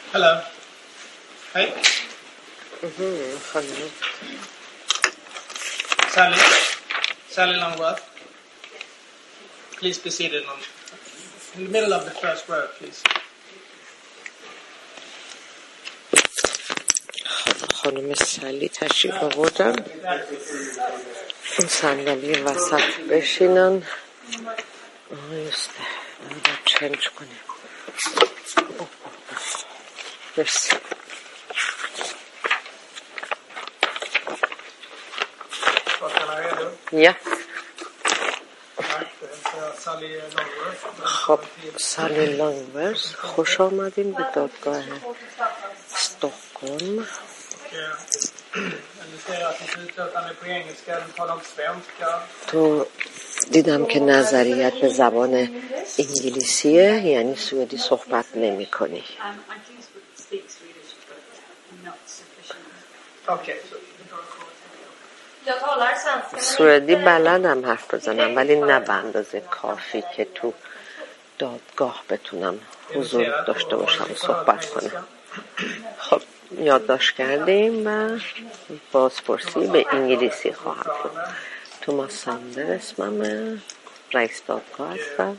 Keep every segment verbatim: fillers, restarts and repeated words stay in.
Hello. Hej. Mm-hmm. Hello. Sally. Sally Longworth. Please be seated on, in the middle of the first row, please. خانم سالی تشریف آوردن. این صندلی وسط بشینن. آه یسته باید چنج کنیم. مرسی. یا خب سالی لانگورث خوش آمدین به دادگاه استکهلم. تو دیدم که نظریت به زبان انگلیسیه، یعنی سوئدی صحبت نمی کنی. سوئدی بلدم حرف بزنم ولی نه به اندازه کافی که تو دادگاه بتونم حضور داشته باشم و صحبت کنم. خب یادداشت کردیم و بازپرسی به انگلیسی خواهد بود. توماس ساندر اسممه، رئیس دادگاه هستم.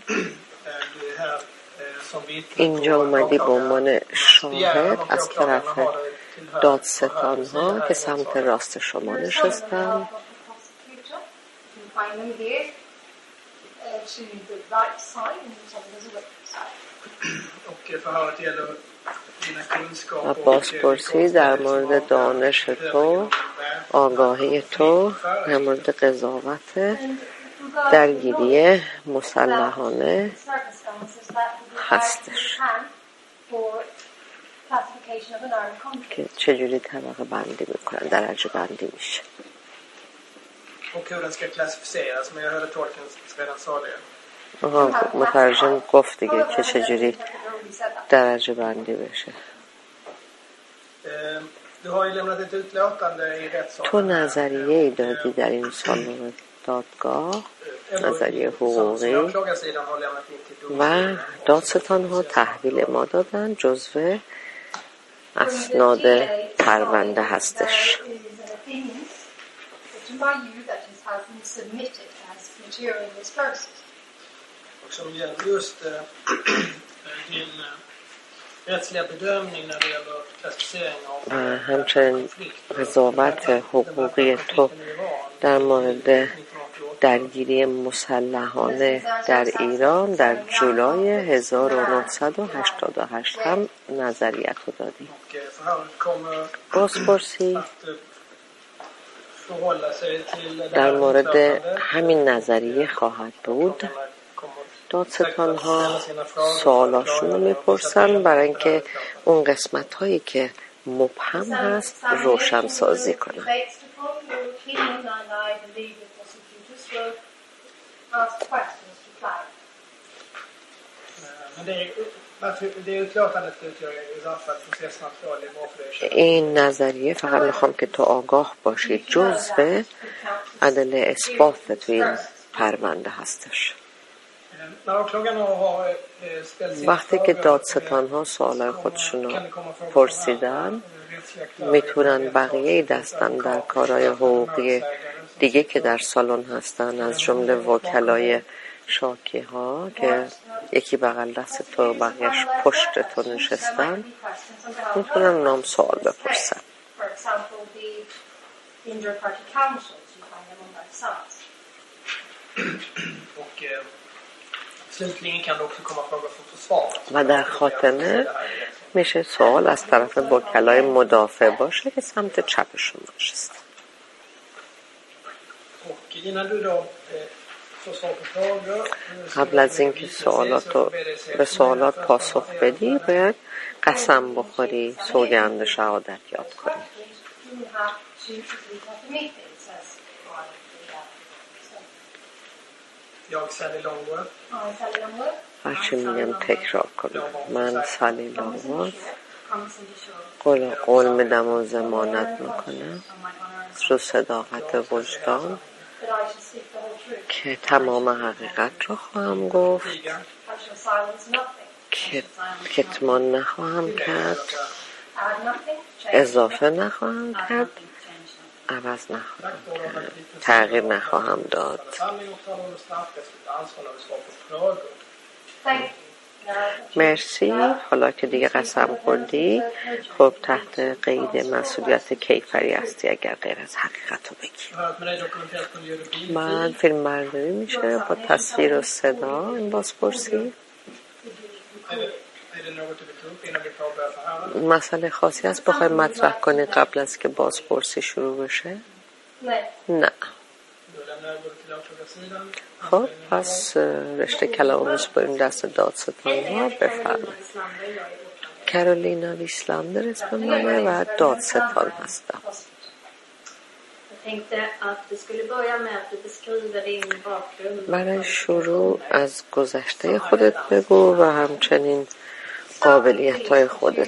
اینجا اومدی به عنوان شاهد از طرف دادستان ها که سمت راست شما نشستن. و بازپرسی در مورد دانش تو، آگاهی تو، در مورد قضاوت درگیری مسلحانه هستش که چجوری طبقه بندی میکنن، درجه بندی میشه. آها مترجم گفت دیگه که چجوری درجه بندی بشه. تو نظریه ای دادی در این سالن دادگاه، نظریه حقوقی، و دادستان ها تحویل ما دادن، جزو اسناد پرونده هستش. و همچنین قضاوت حقوقی تو در مورد درگیری مسلحانه در ایران در جولای هزار و نهصد و هشتاد و هشت هم نظریت رو دادی. بازپرسی در مورد همین نظریه خواهد بود. دادستان ها سوالاشون رو میپرسن برای اینکه اون قسمت هایی که مبهم هست روشن سازی کنن. این نظریه فقط میخوام که تو آگاه باشی جزء عدل اثبات تو این پرونده هستش. وقتی که دادستان ها سوالای خودشون رو پرسیدن میتونن بقیه دستن در کارهای حقوقی دیگه که در سالن هستن، از جمله وکلای شاکی ها که یکی بغل دست تو بقیهش پشت تو نشستن، میتونن نام سوال بپرسن. و در خاتمه میشه سوال از طرف وکلای مدافع باشه که سمت چپشون نشسته. قبل از اینکه سوالاتو به سوالات پاسخ بدی باید قسم بخوری، سوگند شهادت یاد کنی. هرچی میگم تکرار کنم. من سالی لانگورث قول, قول میدم و ضمانت میکنم رو صداقت وجدان که تمام حقیقت رو خواهم گفت کتمان نخواهم کرد، اضافه نخواهم کرد، عوض نخواهم کرد، تغییر نخواهم داد. مرسی. حالا که دیگه قسم خوردی، خب تحت قید مسئولیت کیفری هستی اگر غیر از حقیقت رو بگی. بعد فیلم برداری میشه با تصویر و صدا. این بازپرسی مسئله خاصی هست بخوای مطرح کنی قبل از که بازپرسی شروع بشه؟ نه. خب پس رشته کلام بریم دست دادستان ها. بفرمایید. کارولینا ویسلاندر اسم منه و دادستان هستم. برای شروع از گذشته خودت بگو و همچنین قابلیت های خودت.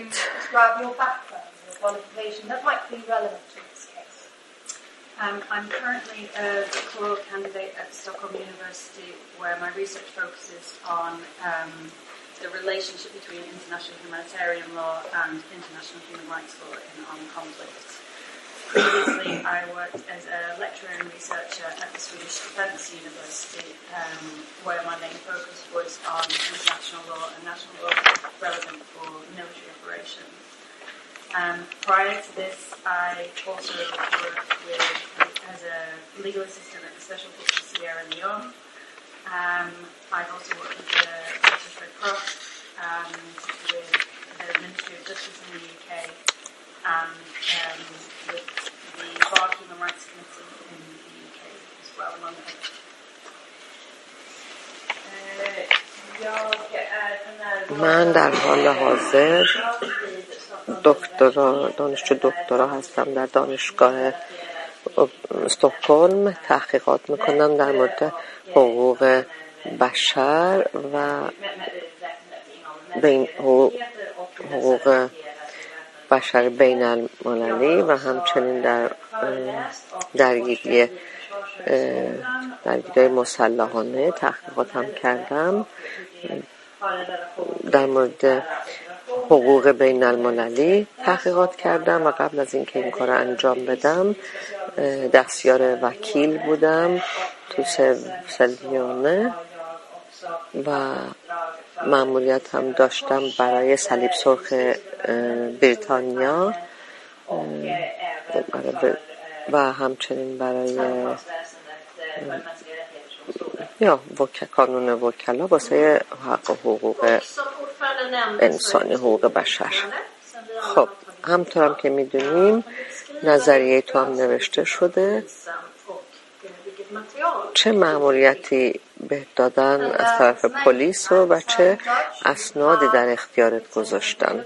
Um, I'm currently a doctoral candidate at Stockholm University where my research focuses on um, the relationship between international humanitarian law and international human rights law in armed conflict. Previously, I worked as a lecturer and researcher at the Swedish Defence University um, where my main focus was on international law and national law relevant for military operations. Um, prior to this, I also worked with, as a legal assistant at the Special Court of Sierra Leone. Um, I've also worked with the British Red Cross and with the Ministry of Justice in the U K and um, with the Bar Human Rights Committee in the U K as well, among others. من در حال حاضر دکترا دانشجو دکترا هستم در دانشگاه استکهلم. تحقیقات میکنم در مورد حقوق بشر و بین حقوق بشر بین المللی و همچنین در درگیری درگیری مسلحانه تحقیقات هم کردم. در مورد حقوق بین المللی تحقیقات کردم و قبل از اینکه این کار انجام بدم دستیار وکیل بودم تو سرلیونه و مأموریت هم داشتم برای صلیب سرخ بریتانیا و همچنین برای یا وک... کانون وکلا واسه حق و حقوق انسانی، حقوق بشر. خب همطورم که میدونیم نظریه تو هم نوشته شده. چه مأموریتی به دادن از طرف پلیس و چه اسنادی در اختیارت گذاشتن؟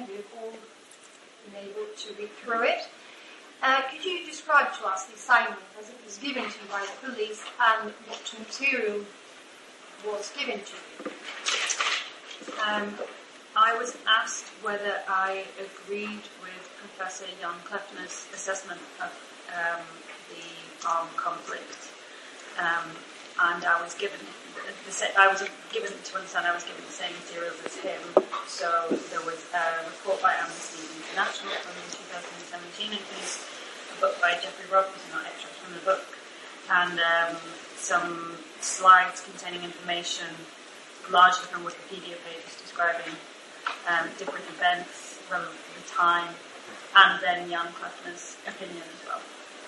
Uh, could you describe to us the assignment as it was given to you by the police and what material was given to you? Um, I was asked whether I agreed with Professor Jan Kleffner's assessment of um, the armed conflict, um, and I was given the, the, I was given to understand I was given the same materials as him. So there was a report by Amnesty International from twenty seventeen, includes a book by Jeffrey Robertson, not extracts from the book, and um, some slides containing information largely from Wikipedia pages describing um, different events relevant to the time, and then Jan Kleffner's opinion as well.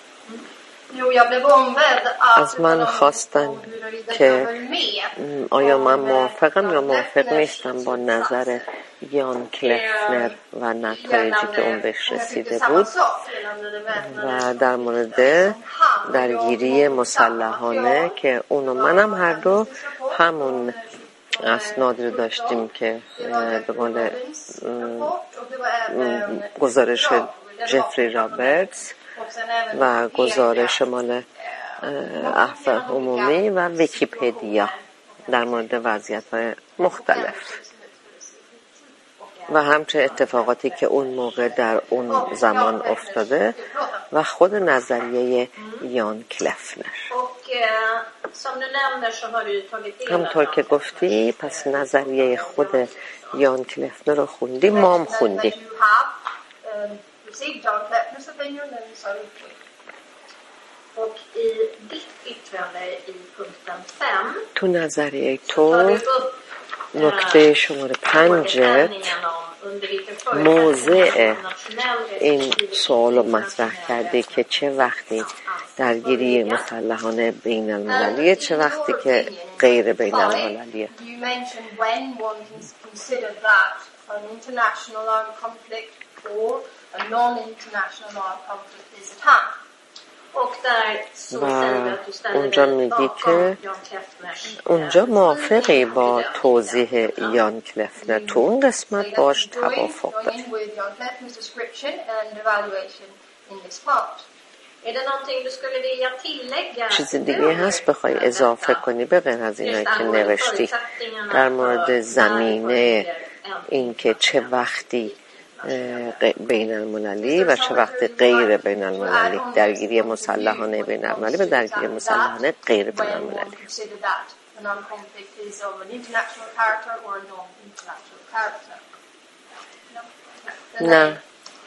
از من خواستن که آیا من موافقم یا موافق نیستم با نظر یان کلفنر و نتایجی که اون بهش رسیده بود و در مورد درگیری مسلحانه که اون و منم هر دو همون اسنادی رو داشتیم که به قول گزارش جفری رابرتس و گزارش مال عفو عمومی و ویکیپدیا در مورد وضعیت‌های مختلف و همچه اتفاقاتی که اون موقع در اون زمان افتاده و خود نظریه یان کلفنر. همطور که گفتی پس نظریه خود یان کلفنر رو خوندی، ما هم خوندیم. تو نظریه تو نکته شماره پنجت موضع این سوال رو مطرح کردی که چه وقتی درگیری مسلحانه بین المللیه، چه وقتی که غیر بین المللیه. و اونجا میگی که اونجا موافقی با توضیح یان کلفنر، تو اون قسمت باش توافق داری. چیز دیگه هست بخوای اضافه کنی به غیر از اینایی که نوشتی در مورد زمینه این که چه وقتی بین المللی و چه وقت غیر بین المللی، درگیری مسلحانه بین المللی و درگیری مسلحانه غیر بین المللی؟ نه.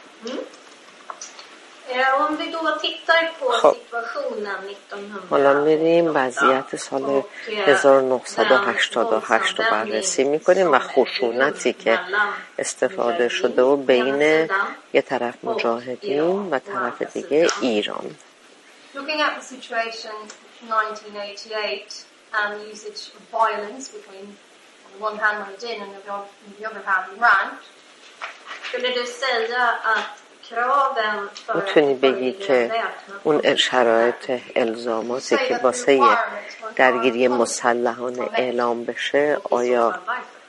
خب حالا میریم وضعیت سال هزار و نهصد و هشتاد و هشت رو بررسی میکنیم و خشونتی که استفاده شده و بین یه طرف مجاهدین و طرف دیگه ایران. Looking at the situation in nineteen eighty-eight and the usage of violence between on the one hand Mujahideen and on the other hand Iran. Skulle du säga att میتونی بگی که اون شرایط الزاماتی که واسه درگیری مسلحانه اعلام بشه آیا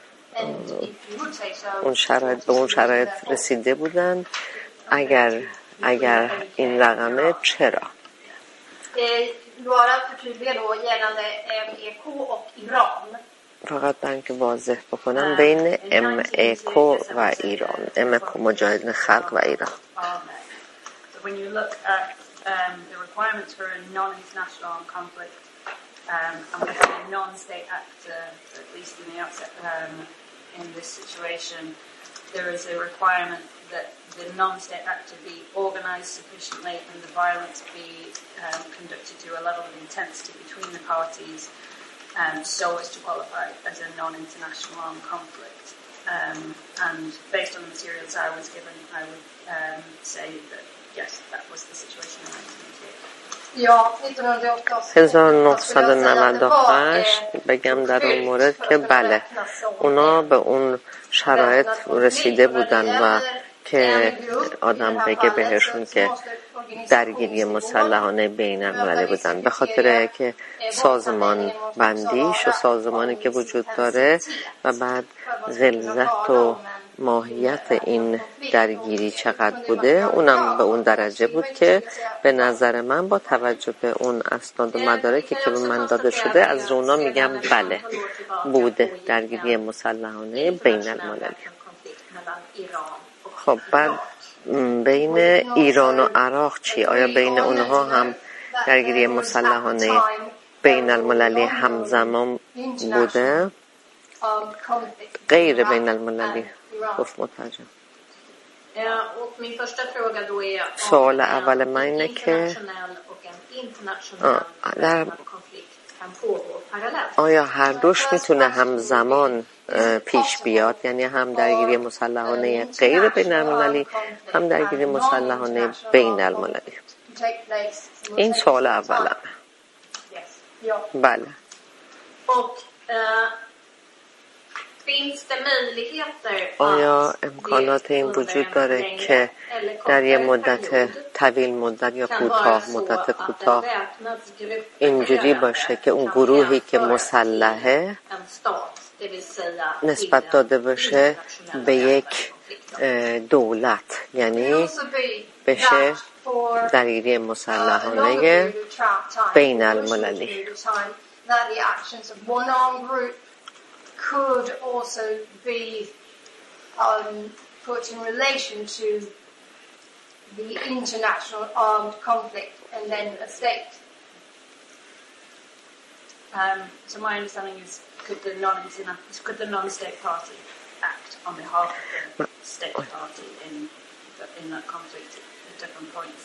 اون شرایط به اون شرایط رسیده بودن؟ اگر اگر این رقمه چرا؟ فقط من که واضح بکنم بین ام ای کو و ایران، ام ای کو مجاهدین خلق و ایران. So when you look at um, the requirements for a non-international armed conflict um, and we have a non-state actor, at least in the outset um, in this situation, there is a requirement that the non-state actor be organized sufficiently and the violence be um, conducted to a level of intensity between the parties Um, so as to qualify as a non-international armed conflict. Um, and based on the materials I was given, I would um, say that yes, that was the situation in nineteen eighty-eight. هزار و نهصد و نود و هشت بگم در اون مورد که بله اونا به اون شرایط رسیده بودن و که آدم بگه بهشون که درگیری مسلحانه بین المللی بودن، به خاطر که سازمان بندیش و سازمانی که وجود داره و بعد غلظت و ماهیت این درگیری چقدر بوده، اونم به اون درجه بود که به نظر من با توجه به اون اسناد و مدارکی که به من داده شده از اونا میگم بله بوده درگیری مسلحانه بین المللی. خب بعد بین ایران و عراق چی؟ آیا بین اونها هم درگیری مسلحانه بین المللی همزمان بوده؟ غیر بین المللی گفت مترجم. سوال اول من اینه که در آیا هر دوش میتونه همزمان پیش بیاد، یعنی هم درگیری مسلحانه غیر بین المللی هم درگیری مسلحانه بین المللی؟ این سوال اولمه. بله. آیا امکانات این وجود داره که در یه مدت طویل مدت یا کوتاه مدت کوتاه اینجوری باشه که اون گروهی که مسلحه نسبت داده بشه به یک دولت، یعنی بشه درگیری مسلحانه بین المللی؟ could also be um, put in relation to the international armed conflict and then a state. Um, so my understanding is, could the non could the non-state party act on behalf of the state party in the, in that conflict at different points?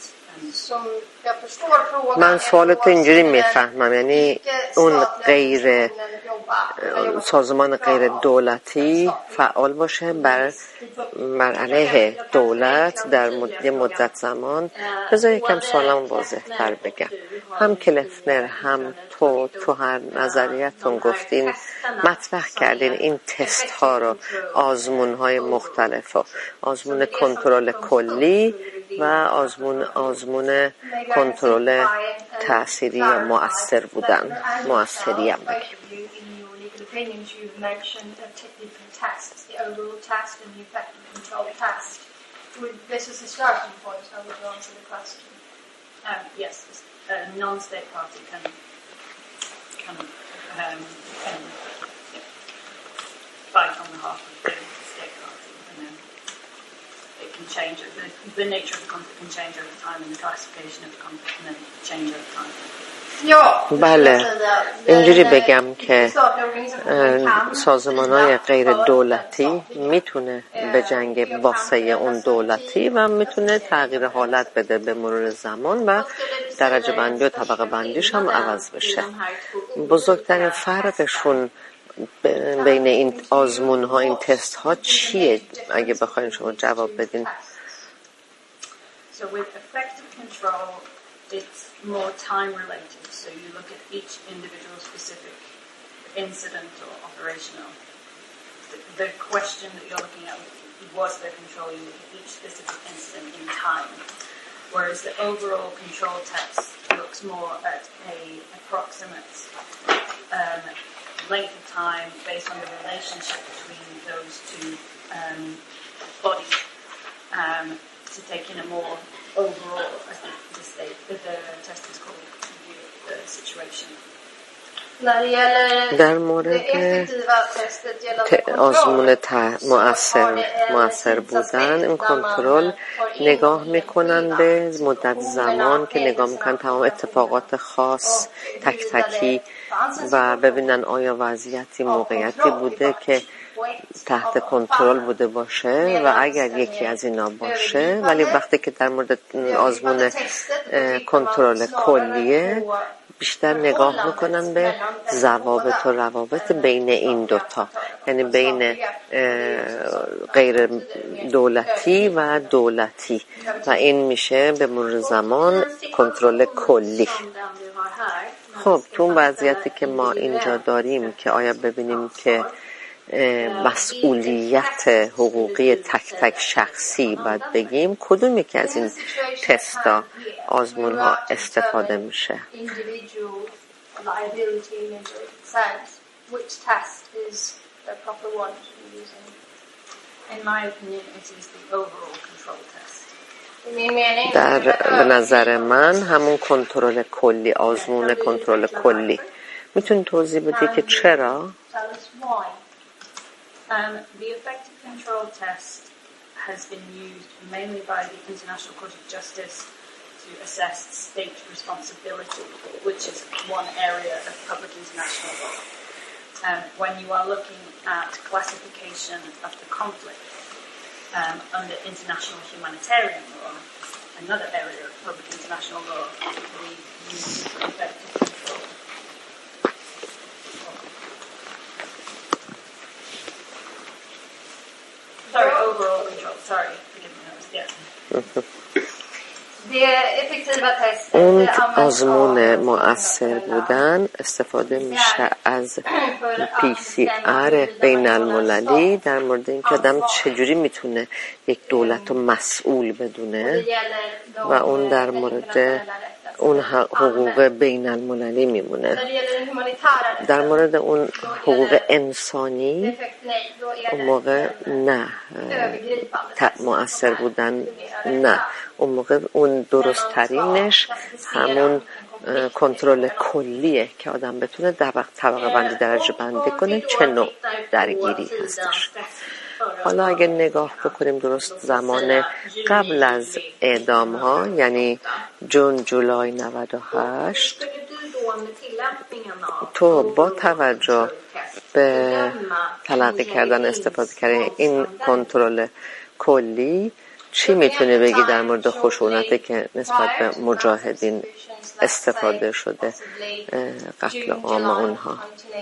من سوالت اینجوری میفهمم، یعنی اون غیر سازمان غیر دولتی فعال باشه بر بر علیه دولت در مدت مدت زمان. بذار یکم سوالم واضح تر بگم. هم کلفنر هم تو تو هر نظریتون گفتین مطرح کردین این تست ها رو، آزمون های مختلف ها، آزمون کنترل کلی و آزمون آزمون کنترل تأثیری یا مؤثر بودن، مؤثری هم بگیم. This is the starting point. How would you answer the question? Um, yes, a non-state party can can um, can yeah, fight on behalf of the state party, and then it can change. The, the nature of the conflict can change over time, and the classification of the conflict can then change over time. بله، اینجوری بگم که سازمان‌های غیر دولتی میتونه به جنگ واسه اون دولتی و میتونه تغییر حالت بده به مرور زمان و درجه بندی و طبقه بندیش هم عوض بشه. بزرگترین فرقشون بین این آزمون ها، این تست ها چیه؟ اگه بخواین شما جواب بدین. So with effective control, it's more time related. So you look at each individual specific incident or operational. The, the question that you're looking at, was there control? You look at each specific incident in time. Whereas the overall control test looks more at a approximate um, length of time based on the relationship between those two um, bodies. Um, to take in a more overall, as the, the state, the, the test is called, view of the situation. در مورد آزمون مؤثر مؤثر بودن، این کنترل نگاه میکنن به مدت زمان که نگاه میکنن تمام اتفاقات خاص تک تکی و ببینن آیا وضعیتی موقعیتی بوده که تحت کنترل بوده باشه و اگر یکی از اینا باشه. ولی وقتی که در مورد آزمون کنترل کلیه بیشتر نگاه میکنن به ضوابط و روابط بین این دوتا، یعنی بین غیر دولتی و دولتی، و این میشه به مرور زمان کنترل کلی. خب تو اون وضعیتی که ما اینجا داریم که آیا ببینیم که مسئولیت حقوقی تک تک شخصی باید بگیم، کدوم یکی از این تستا آزمون ها استفاده میشه؟ در به نظر من همون کنترل کلی، آزمون کنترل کلی. میتونی توضیح بدی که چرا؟ Um, the effective control test has been used mainly by the International Court of Justice to assess state responsibility, which is one area of public international law. Um, when you are looking at classification of the conflict um, under international humanitarian law, another area of public international law, we use effective control. Sorry, overall control. Sorry, forgive me. Yes. اون آزمون مؤثر بودن استفاده میشه از پی سی آر بین المللی در مورد اینکه آدم چجوری میتونه یک دولت رو مسئول بدونه و اون در مورد اون حقوق بین المللی میمونه. در مورد اون حقوق انسانی اون موقع نه مؤثر بودن، نه اون موقع اون درست ترینش همون کنترل کلیه که آدم بتونه طبقه بندی درجه بندی کنه چه نوع درگیری هستش. حالا اگه نگاه بکنیم درست زمان قبل از اعدام ها، یعنی جون جولای نود و هشت، تو با توجه به تلقی کردن استفاده کردن این کنترل کلی چی میتونه بگی در مورد خشونتی که نسبت به مجاهدین استفاده شده قتل عام اونها؟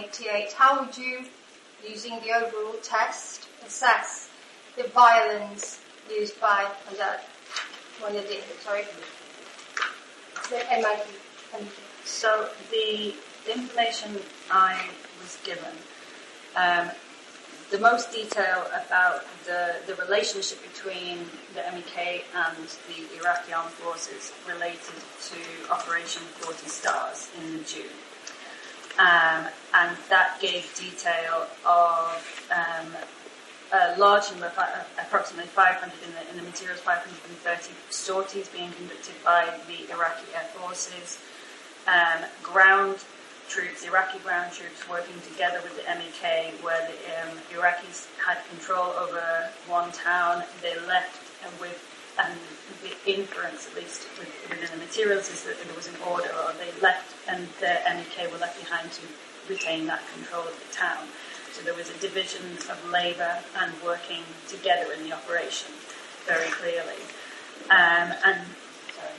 Using the overall test, assess the violence used by the sorry, the M I D. So the information I was given, um, the most detail about the, the relationship between the M E K and the Iraqi armed forces related to Operation forty Stars in June. Um, and that gave detail of um, a large number, of, uh, approximately five hundred in the, in the materials, five hundred thirty sorties being conducted by the Iraqi air forces, um, ground troops, Iraqi ground troops working together with the M E K, where the um, Iraqis had control over one town. They left and with and the inference, at least within the materials, is that there was an order, or they left and the M E K were left behind to retain that control of the town. So there was a division of labour and working together in the operation, very clearly. Um, and sorry.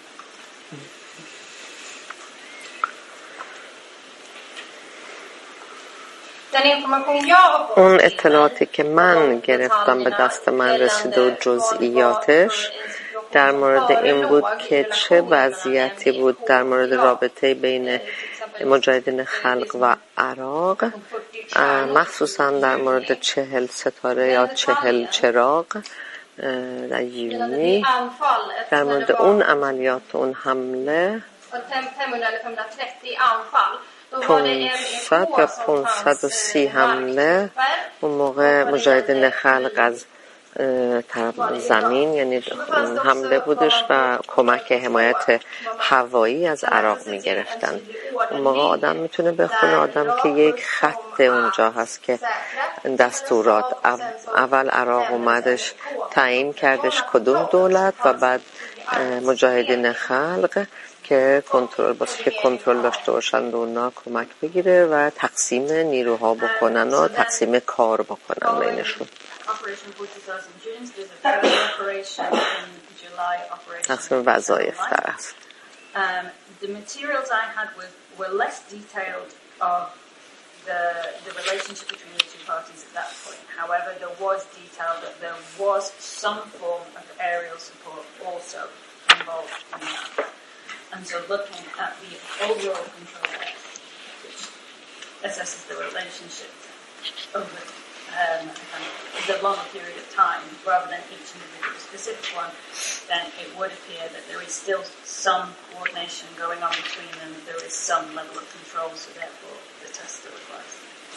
اون اطلاعاتی که من گرفتم به دست من رسیده و جزئیاتش در مورد این بود که چه وضعیتی بود در مورد رابطه بین مجاهدین خلق و عراق، مخصوصا در مورد چهل ستاره یا چهل چراغ در یونی، در مورد اون عملیات، اون حمله پانصد یا پانصد و سی حمله اون موقع مجاهدین خلق از زمین یعنی حمله بودش و کمک حمایت هوایی از عراق می گرفتن. اون موقع آدم میتونه بخونه آدم که یک خط اونجا هست که دستورات اول عراق اومدش تعیین کردش کدوم دولت و بعد مجاهدین خلق که کنترل واسه که کنترل داشته باشن و اونا کمک بگیره و تقسیم نیروها بکنن و تقسیم کار بکنن بینشون. تقسیم وظایف در اصل. The materials I had was, were less detailed of the the relationship between the two parties at that point. However, there was detail that there was some form of aerial support also involved in that. And so looking at the overall control which assesses the relationship over um, the longer period of time rather than each individual specific one, then it would appear that there is still some coordination going on between them, there is some level of control, so therefore the test still applies.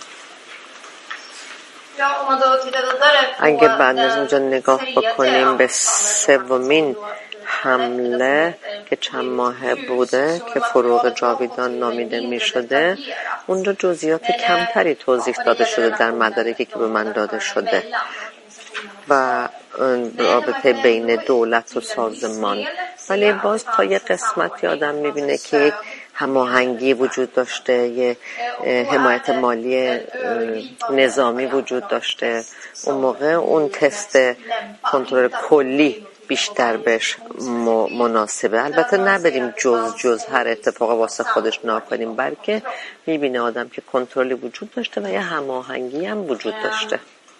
اگه بعد از اونجا نگاه بکنیم به سومین حمله که چند ماه بوده که فروغ جاویدان نامیده می شده، اونجا جزئیات کمتری توضیح داده شده در مدارکی که به من داده شده و رابطه بین دولت و سازمان، ولی باز تا یه قسمتی آدم می بینه که یک هماهنگی وجود داشته، یه حمایت مالی نظامی وجود داشته. اون موقع اون تست کنترل کلی بیشتر بهش مناسبه. البته نبریم جز جز هر اتفاق واسه خودش نکنیم، بلکه میبینه آدم که کنترلی وجود داشته و یه هماهنگی هم وجود داشته.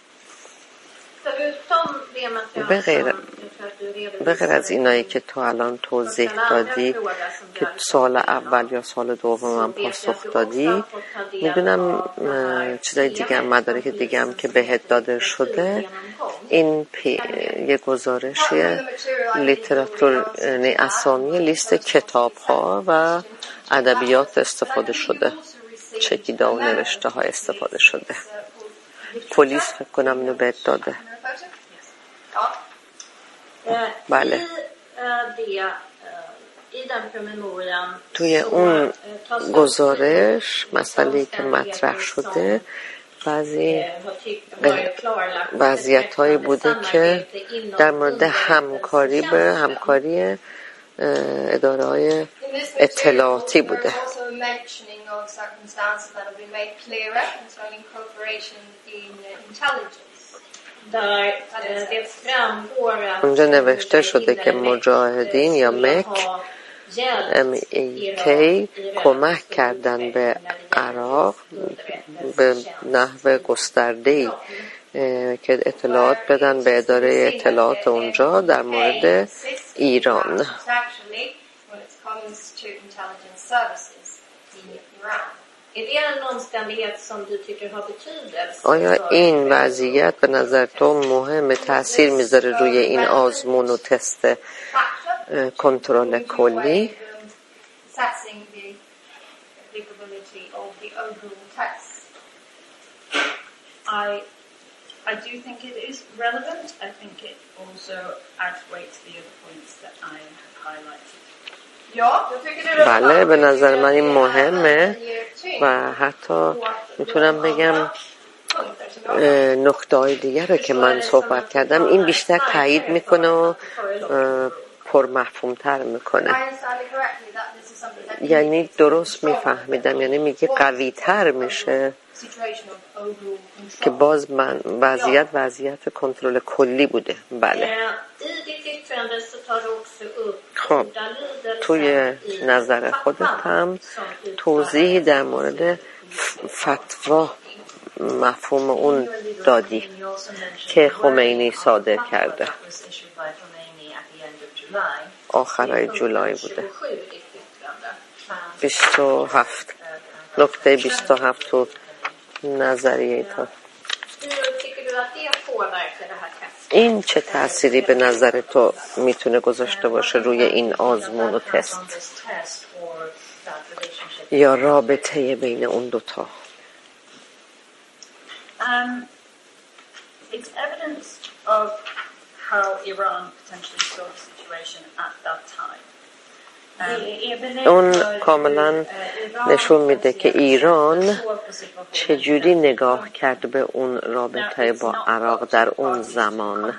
به غیر به غیر از اینایی که تو الان توضیح دادی که سال اول یا سال دوم هم پاسخ دادی، میدونم چیزای دیگه هم مدارک دیگه هم که بهت داده شده. این پی... یه گزارشیه لیتراتور، یعنی اسامی لیست کتاب ها و ادبیات استفاده شده، چکیده و نوشته ها استفاده شده. پلیس فکر کنم اینو بهت داده. بله. توی اون گزارش مسئله که مطرح شده بعضی وضعیت هایی بوده که در مورد همکاری به همکاری اداره های اطلاعاتی بوده. اونجا نوشته شده که مجاهدین یا مک ام ای کی کمک کردن به عراق به نحو گسترده‌ای که اطلاعات بدن به اداره اطلاعات اونجا در مورد ایران. آیا این وضعیت به نظر تو مهم تأثیر میذاره روی این آزمون و تست کنترل کلی؟ I I do think it is relevant. I think it also outweighs the other points that I have highlighted. بله به نظر من این مهمه و حتی میتونم بگم نکته‌های دیگر رو که من صحبت کردم این بیشتر تایید میکنه و پرمفهوم‌تر میکنه. یعنی درست میفهمیدم، یعنی میگه قوی‌تر میشه که باز من وضعیت وضعیت کنترل کلی بوده. بله. خب توی نظر خودت هم توضیحی در مورد فتوا مفهوم اون دادی که خمینی صادر کرده آخرای جولای بوده. بیست و هفت نکته بیست و هفت تو نظریه تا این چه تأثیری به نظر تو میتونه گذاشته باشه روی این آزمون و تست یا رابطه بین اون دوتا؟ Um, it's evidence of how Iran potentially saw the situation at that time. اون کاملا نشون میده که ایران چجوری نگاه کرد به اون رابطه با عراق در اون زمان.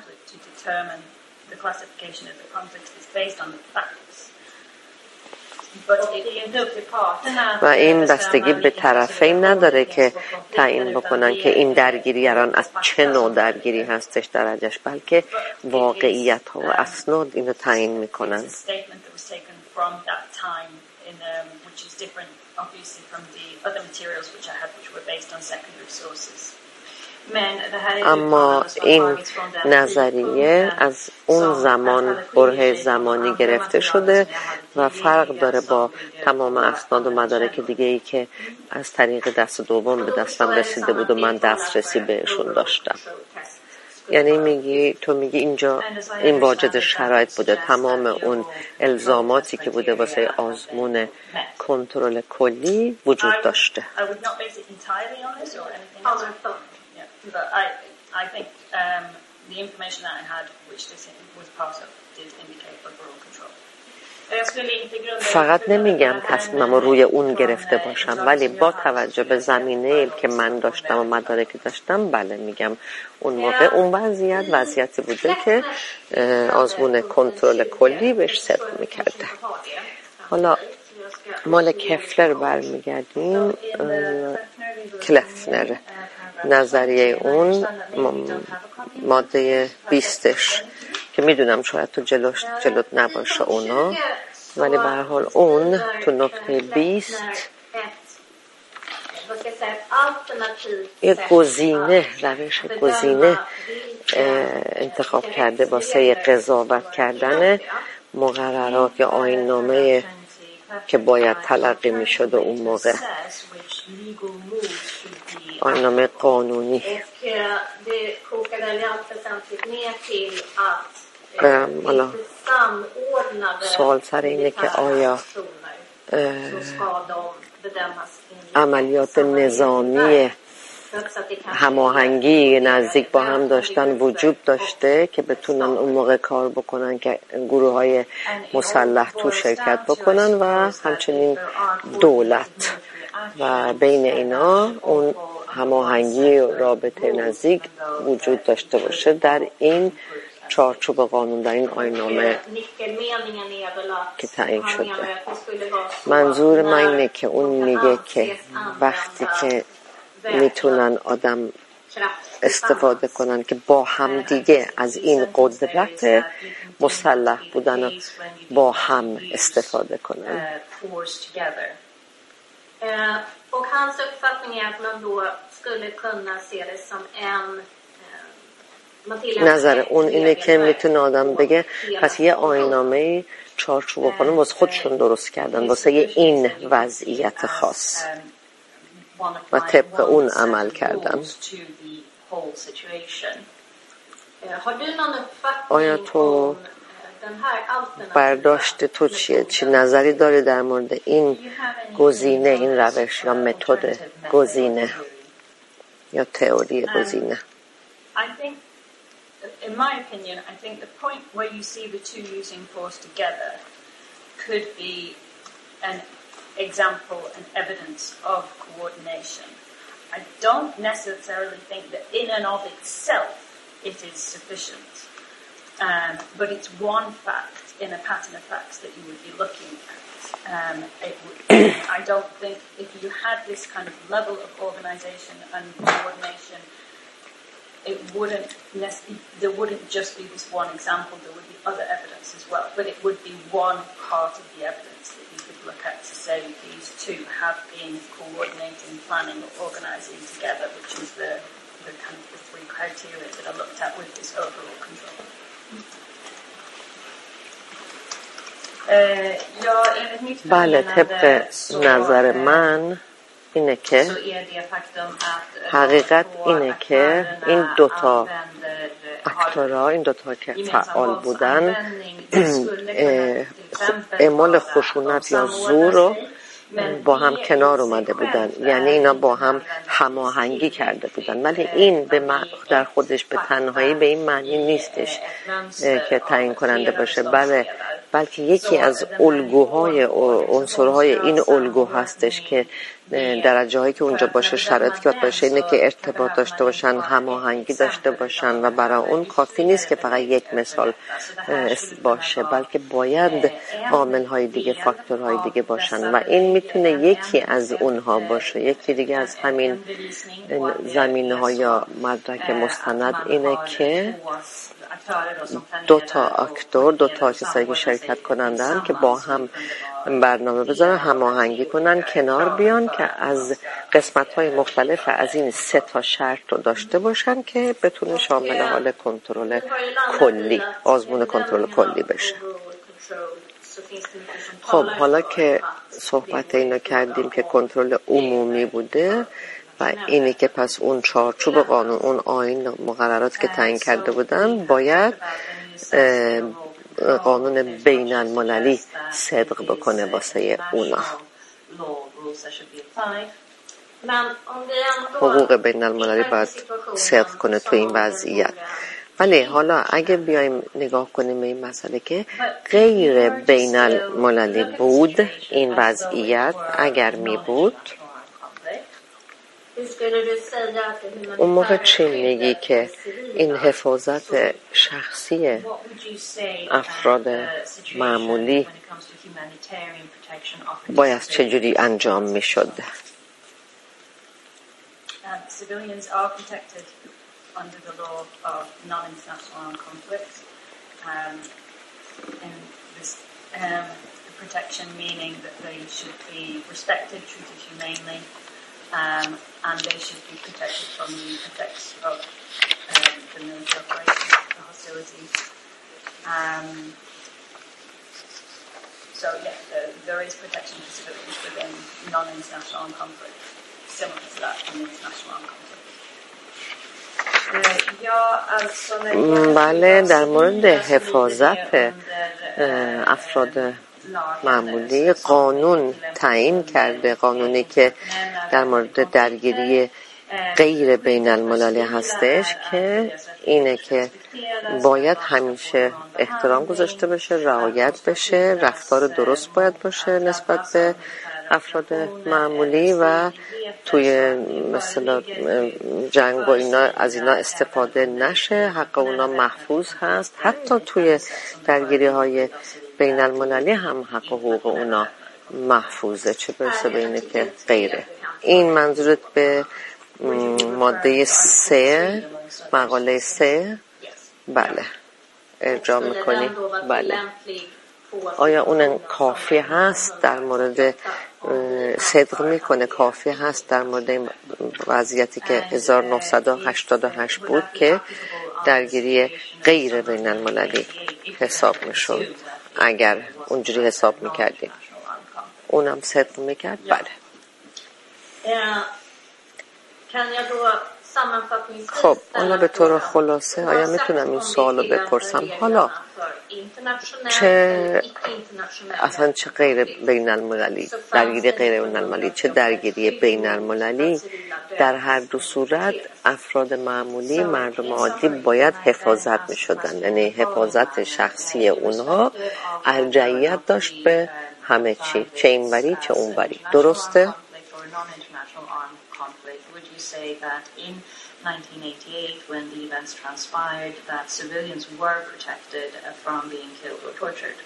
و این بستگی به طرفین نداره که تعیین بکنن که این درگیری الان از چه نوع درگیری هستش درجهش، بلکه واقعیت ها و اسناد اینو تعیین میکنن. From that time, in um, which is different, obviously, from the other materials which I had, which were based on secondary sources. اما این نظریه از اون زمان بره زمانی گرفته شده و فرق داره با تمام اسناد و مدارک دیگه ای که از طریق دست دوم به دستم رسیده بود و من دسترسی بهشون داشتم. یعنی میگی تو میگی اینجا این واجد شرایط بوده، تمام اون الزاماتی که بوده واسه آزمون کنترل کلی وجود داشته. فقط نمیگم تصمیمم رو روی اون گرفته باشم، ولی با توجه به زمینه که من داشتم و مدارکی داشتم بله میگم اون موقع اون وضعیت وضعیتی بوده که آزمون کنترل کلی بهش صدق میکرده. حالا مال کفلر برمیگردیم. کلفنر نظریه اون ماده بیستش که میدونم شاید تو جلوش جلوت نباشه اونا، ولی به هر حال اون تو نکته بیست یک گزینه روش گزینه انتخاب کرده واسه قضاوت کردن مقررات یا آیین‌نامه که باید تلقی می شد اون موقع، آیین‌نامه قانونی. حالا سوال سر اینه که آیا عملیات نظامی هماهنگی نزدیک با هم داشتن وجود داشته که بتونن اون موقع کار بکنن که گروه های مسلح تو شرکت بکنن و همچنین دولت و بین اینا اون هماهنگی و رابطه نزدیک وجود داشته باشه در این چارچوب قانون در این آیین‌نامه که تعیین شده. منظور من اینه که اون میگه که وقتی که میتونن آدم استفاده کنن که با هم دیگه از این قدرت مسلح بودن و با هم استفاده کنن. Och hans uppfattning är att man då skulle kunna se det som en نظر اون اینه که میتونه آدم بگه پس یه آیین‌نامه چارچوب قانون واسه خودشون درست کردن واسه این وضعیت خاص و طبق اون عمل کردن. آیا تو برداشت تو چیه؟ چی نظری داری در مورد این گزینه، این روش یا متد گزینه یا تئوری گزینه؟ In my opinion, I think the point where you see the two using force together could be an example and evidence of coordination. I don't necessarily think that in and of itself it is sufficient, um, but it's one fact in a pattern of facts that you would be looking at. Um, it would, I don't think if you had this kind of level of organization and coordination, it wouldn't necessarily, there wouldn't just be this one example, there would be other evidence as well, but it would be one part of the evidence that you could look at to say these two have been coordinating, planning or organizing together, which is the, the kind of the three criteria that are looked at with this overall control. بله، طبق نظر من اینه که حقیقت اینه که این دوتا اکتورها، این دوتا که فعال بودن، اعمال خشونت یا زور رو با هم کنار اومده بودن، یعنی اینا با هم هماهنگی کرده بودن، ولی این به در خودش به تنهایی به این معنی نیستش که تعیین کننده باشه، بله بلکه یکی از الگوهای عنصرهای این الگو هستش که درجه هایی که اونجا باشه، شرایطی که باشه اینه که ارتباط داشته باشن، هماهنگی داشته باشن و برای اون کافی نیست که فقط یک مثال باشه، بلکه باید عامل های دیگه، فاکتورهای دیگه باشن و این میتونه یکی از اونها باشه. یکی دیگه از همین زمینه ها یا مدرک مستند اینه که دو تا اکتور، دو تا کسایی که شرکت کنندن که با هم برنامه بذارن، هماهنگی کنن، کنار بیان که از قسمت‌های مختلف از این سه تا شرط رو داشته باشن که بتونه شامل حال کنترل کلی، آزمون کنترل کلی بشه. خب حالا که صحبت اینو کردیم که کنترل عمومی بوده و اینی که پس اون چارچوب قانون، اون آیین مقررات که تعیین کرده بودن باید قانون بین المللی صدق بکنه واسه اونا، حقوق بین المللی باید صدق کنه تو این وضعیت. ولی حالا اگه بیایم نگاه کنیم به این مسئله که غیر بین المللی بود این وضعیت، اگر می بود، اون موقع چی میگی که این حفاظت شخصی افراد معمولی باید چجوری انجام میشد؟ under the law of non-international armed conflict. Um, and this um, protection meaning that they should be respected, treated humanely, um, and they should be protected from the effects of um, the military operations, the hostilities. Um, so, yeah, the, there is protection for civilians within non-international armed conflict, similar to that in international armed conflict. بله، در مورد حفاظت افراد معمولی قانون تعیین کرده، قانونی که در مورد درگیری غیر بین المللی هستش که اینه که باید همیشه احترام گذاشته بشه، رعایت بشه، رفتار درست باید باشه نسبت به افراد معمولی و توی مثلا جنگ و اینا از اینا استفاده نشه، حق اونا محفوظ هست. حتی توی درگیری های بین المللی هم حق و حقوق اونا محفوظه، چه برسه به اینه که غیره. این منظورت به ماده سه، مقاله سه؟ بله، ارجاع میکنی؟ بله. آیا اون کافی هست در مورد صدق میکنه، کافی هست در مورد این وضعیتی که هزار و نهصد و هشتاد و هشت بود که درگیری غیر بین المللی حساب میشد؟ اگر اونجوری حساب میکردیم اونم صدق میکرد؟ بله. خب حالا به طور خلاصه آیا میتونم این سوالو بپرسم؟ حالا چه اصلا چه غیر بین المللی، درگیری غیر بین المللی، چه درگیری بین المللی، در هر دو صورت افراد معمولی، مردم عادی باید حفاظت میشدن، یعنی حفاظت شخصی اونها ارجحیت داشت به همه چی، چه اینوری چه اونوری. درسته؟ Say that in nineteen eighty-eight, when the events transpired, that civilians were protected uh, from being killed or tortured.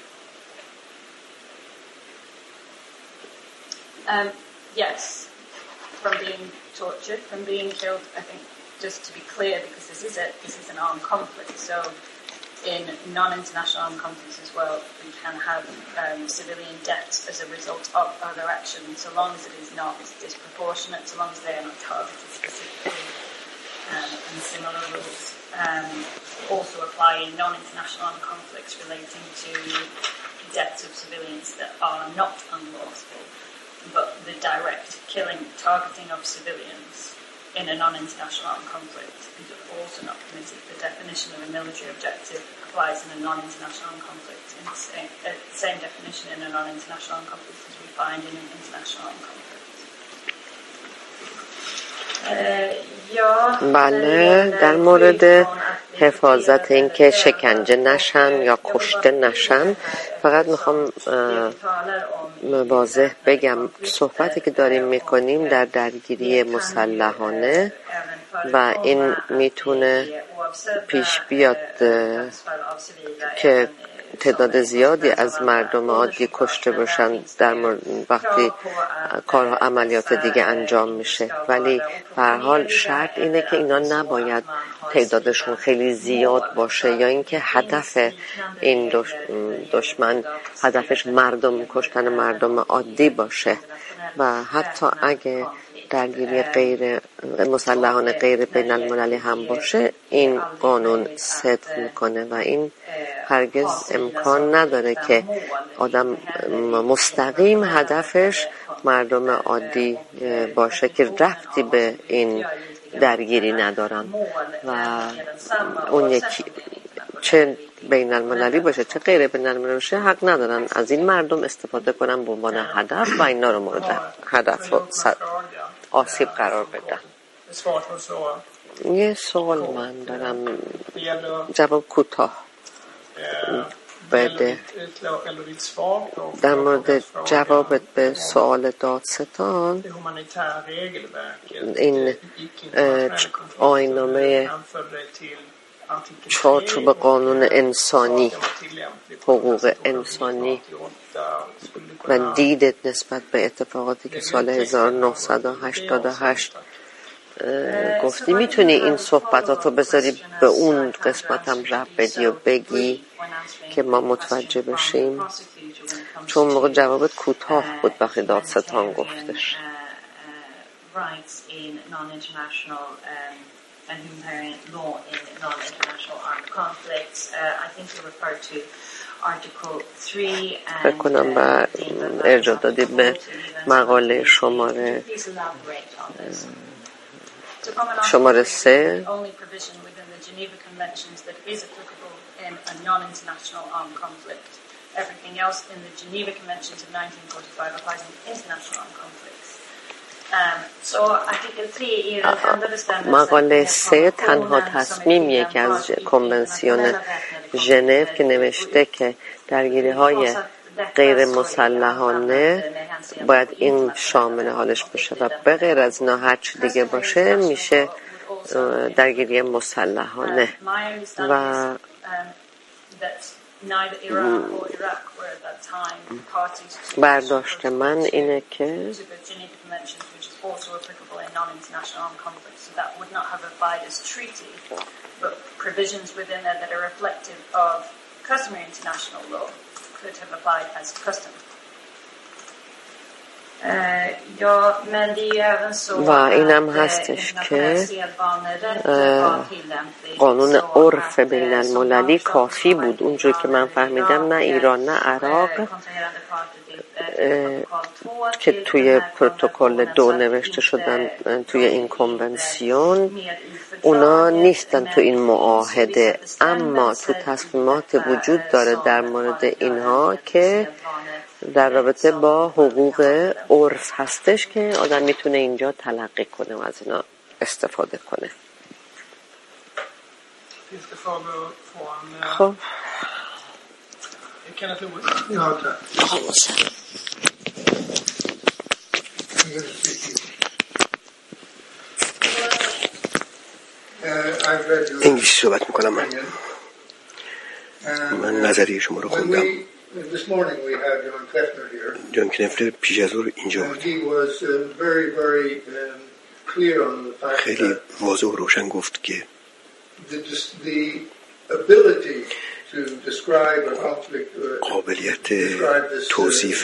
Um, yes, from being tortured, from being killed. I think just to be clear, because this is a this is an armed conflict. So, in non-international armed conflicts as well, we can have um, civilian deaths as a result of other action, so long as it is not disproportionate, so long as they are not targeted specifically. Um, and similar rules um, also apply in non-international armed conflicts relating to deaths of civilians that are not unlawful, but the direct killing, targeting of civilians in a non-international armed conflict is also not permitted. The definition of a military objective applies in a non-international armed conflict in the same, uh, same definition in a non-international armed conflict as we find in an international armed conflict. بله، در مورد حفاظت این که شکنجه نشن یا کشته نشن، فقط میخوام واضح بگم صحبتی که داریم میکنیم در درگیری مسلحانه و این میتونه پیش بیاد که تعداد زیادی از مردم عادی کشته باشن در وقتی کار عملیات دیگه انجام میشه، ولی به هر حال شرط اینه که اینا نباید تعدادشون خیلی زیاد باشه یا اینکه هدف این دشمن هدفش مردم کشتن مردم عادی باشه. و حتی اگه درگیری غیر مسلحانه غیر بین المللی هم باشه، این قانون صدق میکنه و این هرگز امکان نداره که آدم مستقیم هدفش مردم عادی باشه که ربطی به این درگیری ندارن و اون یکی چه بین المللی باشه چه غیر بین المللی باشه حق ندارن از این مردم استفاده کنن به عنوان هدف و اینا رو مورد هدف و آسیب قرار بدن. یه سوال من دارم، جواب کوتاه بده. در مورد جوابت به سوال دادستان، این آیین‌نامه چارچوب قانون انسانی، حقوق انسانی و دیدت نسبت به اتفاقاتی که سال هزار و نهصد و هشتاد و هشت گفتی، میتونی این صحبتاتو بذاری به اون قسمت هم رب بدی و بگی که ما متوجه بشیم؟ چون موقع جوابت کوتاه بود وقتی دادستان گفتش. and humanitarian law in non-international armed conflicts. Uh, I think you referred to Article three and فکر کنم با ارجاع دادی به مقاله شماره شماره سه. Only provision within the Geneva Conventions that is applicable in a non-international armed conflict. Everything else in the Geneva Conventions of nineteen forty-five applies in international armed conflicts. مقاله سه تنها تصمیمیه که از کنونسیون ژنو که نوشته که درگیری های غیر مسلحانه باید این شامل حالش باشه و به غیر از اینا هر چی دیگه باشه میشه درگیری مسلحانه. و برداشت من اینه که و اینم هستش که قانون عرف بین المللی کافی بود. اونجوری که من فهمیدم نه ایران نه عراق که توی پروتکل دو نوشته شدن توی این کنونسیون اونا نیستن تو این معاهده، اما تو تصمیمات وجود داره در مورد اینها که در رابطه با حقوق عرف هستش که آدم میتونه اینجا تلقی کنه و از اینا استفاده کنه. خب انگلیسی صحبت میکنم. من من نظریه شما رو خوندم. جان کلفنر پیش از او اینجا بود. خیلی واضح و روشن گفت که قابلیت توصیف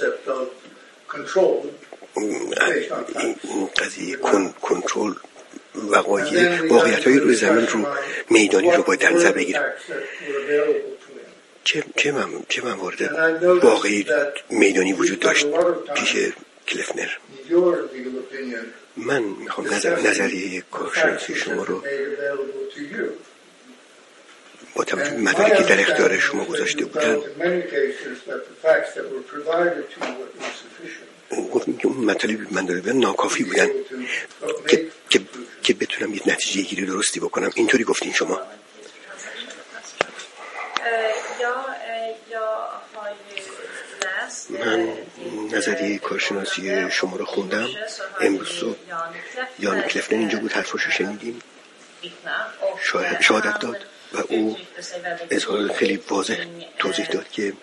این قضیه کنترل وقایع واقعیت‌های روی زمین رو میدانی رو باید در نظر بگیریم. چه چه من چه موارد واقعی میدانی وجود داشت پیش کلفنر. من میخوام نظر نظریه کارشناسی شما رو با توجه به مدارکی که در اختیار شما گذاشته بودن گفتم که اون مطالبی من داره بودن ناکافی بودن که که که بتونم یه نتیجه گیری درستی بکنم. اینطوری گفتین شما. من نظریه کارشناسی شما رو خوندم امروز صبح. یان کلفنر اینجا بود، حرفاشو شنیدیم، شاهد شهادت داد و او اظهار خیلی واضح توضیح داد که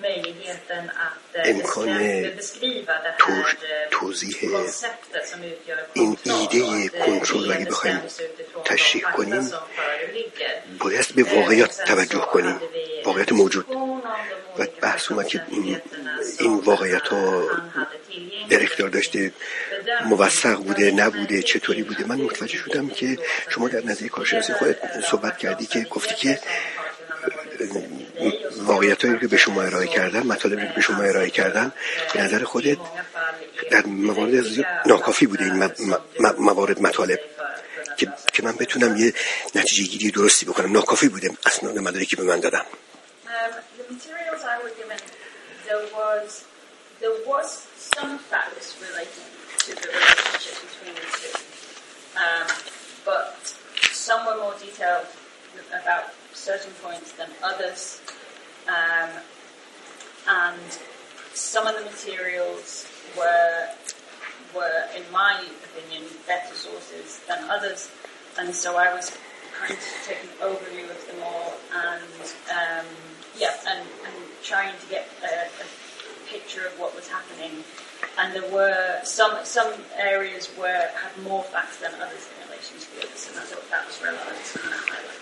امکان توضیح این ایده کنترل اگه بخوایم تشریح کنیم باید به واقعیت توجه کنیم، واقعیت موجود. و بحث اومد که این واقعیت ها در اختیار داشته، موثق بوده نبوده، چطوری بوده. من متوجه شدم که شما در نظریه کارشناسی خودت صحبت کردی که گفتی که واقعیتایی که به شما ارائه کردن، مطالبی که به شما ارائه کردن به نظر خودت در موارد ناکافی بوده. این موارد مطالب که که من بتونم یه نتیجه گیری درستی بکنم ناکافی بوده اسناد مدارکی به من دادم. Materials I were given, there was there was some facts relating to the relationship between the two, um, but some were more detailed about certain points than others, um, and some of the materials were were, in my opinion, better sources than others, and so I was trying to take an overview of them all and. Um, Yeah, and, and trying to get a, a picture of what was happening, and there were some some areas where had more facts than others in relation to the others, and I thought that was relevant to kind of highlight.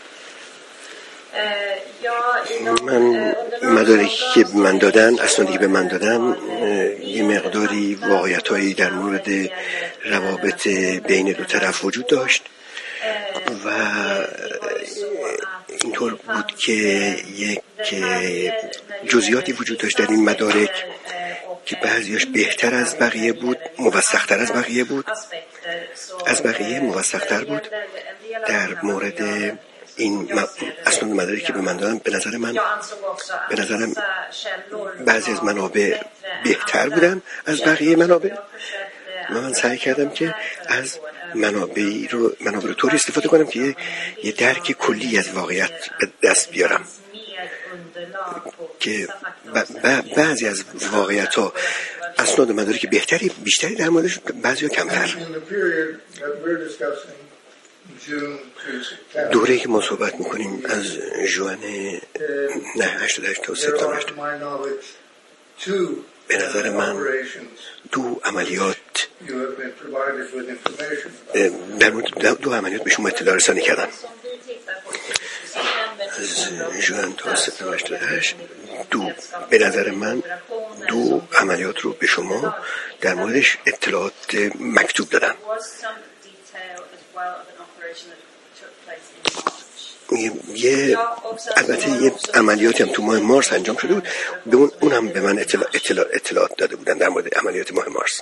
من مدارکی که به من دادن، اسنادی که به من دادن یه مقداری واقعیت‌هایی در مورد روابط بین دو طرف وجود داشت و اینطور بود که یک جزئیاتی وجود داشت در این مدارک که بعضیاش بهتر از بقیه بود، موثق‌تر از بقیه بود، از بقیه موثق‌تر بود. در مورد این اسناد مدارکی که به من دادن به نظر من به نظرم بعضی از منابع بهتر بودن از بقیه منابع. من سعی کردم که از منابعی رو منابع رو طوری استفاده کنم که یه, یه درک کلی از واقعیت به دست بیارم. که بعضی از واقعیت ها اسناد و مدارک بهتری بیشتری در موردش، بعضی ها کمتر. دوره که ما صحبت میکنیم از ژوئن نه هشتاد و هشت تا سپتامبر، به نظر من دو عملیات در مورد دو عملیات به شما اطلاع رسانی کردن. از ژوئن تا سپتامبر هشتاد و هشت دو به نظر من دو عملیات رو به شما در موردش اطلاعات مکتوب دادن. یه البته یه عملیاتی هم تو ماه مارس انجام شده بود، به اون اونم به من اطلاع اطلاع اطلاعات داده بودن در مورد عملیات ماه مارس.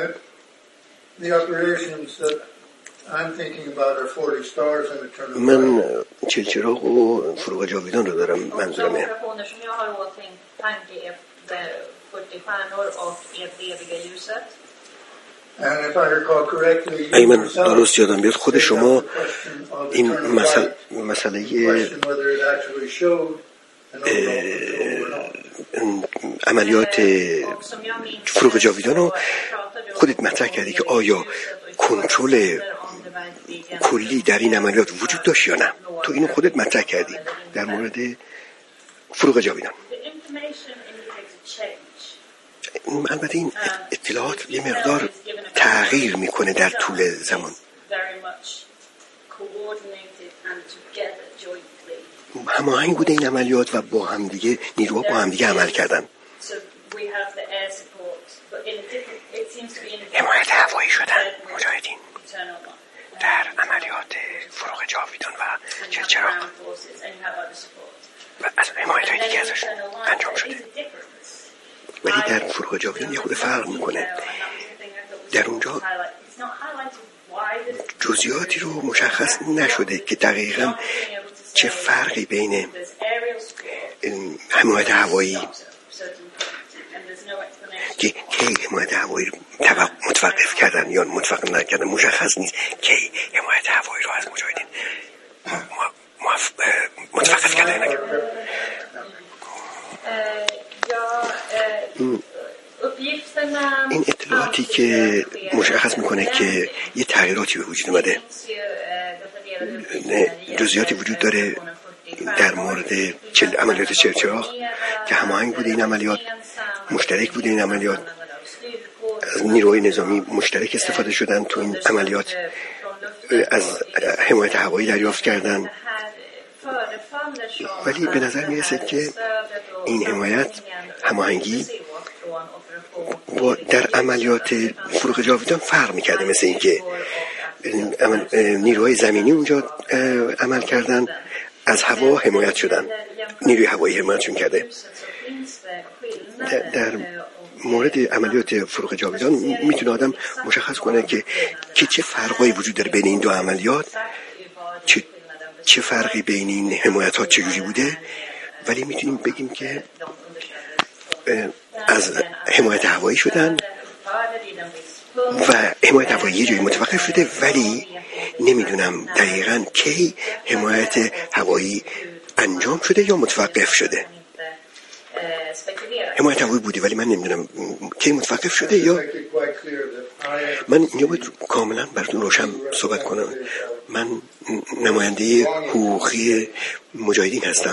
من چلچراغ و فروغ جاویدان رو دارم منظورمه. اگه من درست یادم بیاد خود شما این مسئله مسئله عملیات فروغ جاویدان رو خودت مطرح کردی که آیا کنترل کلی در این عملیات وجود داشت یا نه. تو اینو خودت مطرح کردی در مورد فروغ جاویدان. البته این اطلاعات یه مقدار تغییر میکنه در طول زمان. هماهنگ بوده این عملیات و با همدیگه نیروها با همدیگه عمل کردن. حمایت هوایی شدن مجاهدین در عملیات فروغ جاویدان و چلچراغ و از حمایت های دیگه ازش انجام شده. ولی در فروغ جاویدان یه خود فرق میکنه. در اونجا جزئیاتی رو مشخص نشده که دقیقاً چه فرقی بین حمایت هوایی که کی حمایت هوایی رو متوقف کردن یا متوقف نکردن مشخص نیست. کی حمایت هوایی رو از مجاهدین متوقف کردن نکردن. این اطلاعاتی که مشخص میکنه که یه تغییراتی به وجود اومده، جزئیاتی وجود داره در مورد چل عملیات چلچراغ که هماهنگ بوده این عملیات، مشترک بوده این عملیات، از نیروهای نظامی مشترک استفاده شدن تو این عملیات، از حمایت هوایی دریافت کردن. ولی به نظر میرسه که این حمایت هماهنگی با در عملیات فروغ جاویدان فرق میکرده. مثل این که نیروهای زمینی اونجا عمل کردن، از هوا حمایت شدن، نیروی هوایی حمایتشون کرده. در, در مورد عملیات فروغ جاویدان میتونه آدم مشخص کنه که که چه فرقایی وجود داره بین این دو عملیات، چه چه فرقی بین این حمایت ها چجوری بوده. ولی میتونیم بگیم که از حمایت هوایی شدن و حمایت هوایی یه جایی متوقف شده، ولی نمیدونم دقیقاً کی حمایت هوایی انجام شده یا متوقف شده. حمایت هوایی بوده ولی من نمیدونم کی متوقف شده. یا من اینجا باید کاملا براتون روشن صحبت کنم. من نماینده حقوقی مجاهدین هستم.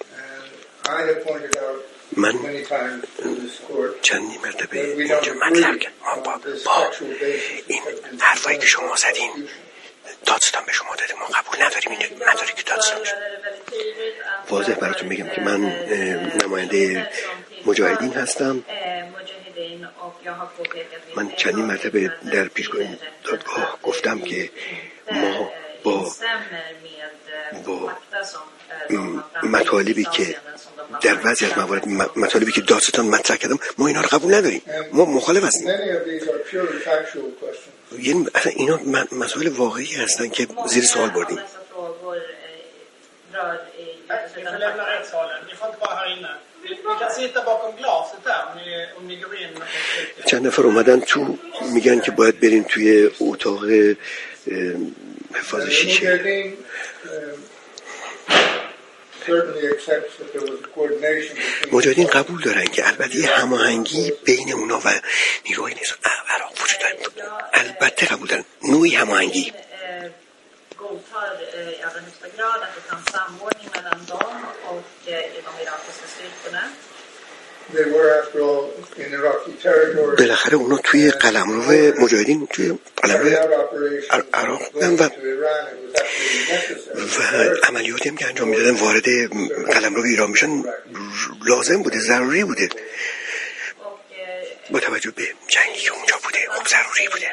من چندی مرتبه اینجا مطلب کردم ما با, با این حرفایی که شما زدین دادستان به شما داده، ما قبول نداریم این مداری که دادستان شد. واضح براتون میگم که من نماینده مجاهدین هستم. من چندین مرتبه در پیشگاه دادگاه گفتم که ما با با مطالبی که در بعضی از موارد مطالبی که دادستان مطرح کردم ما اینا رو قبول نداریم، ما مخالف هستیم. یعنی اصلا اینا مسائل واقعی هستن که زیر سوال بردیم. چند نفر اومدن تو میگن که باید بریم توی اتاق حفاظ شیشه. مجاهدین قبول دارن که البته یه هماهنگی بین اونا و نیروهای نظام عراق وجود داره. البته قبول دارن نوعی هماهنگی. godtar i allra högsta grad att det fanns samordning mellan dem och de irakiska styrkorna. بالاخره اونا توی قلمرو مجاهدین توی قلمرو عراق بودن و و عملیاتی هم که انجام میدادن وارد قلمرو ایران میشن لازم بوده، ضروری بوده. با توجه به جنگی که اونجا بوده خب ضروری بوده.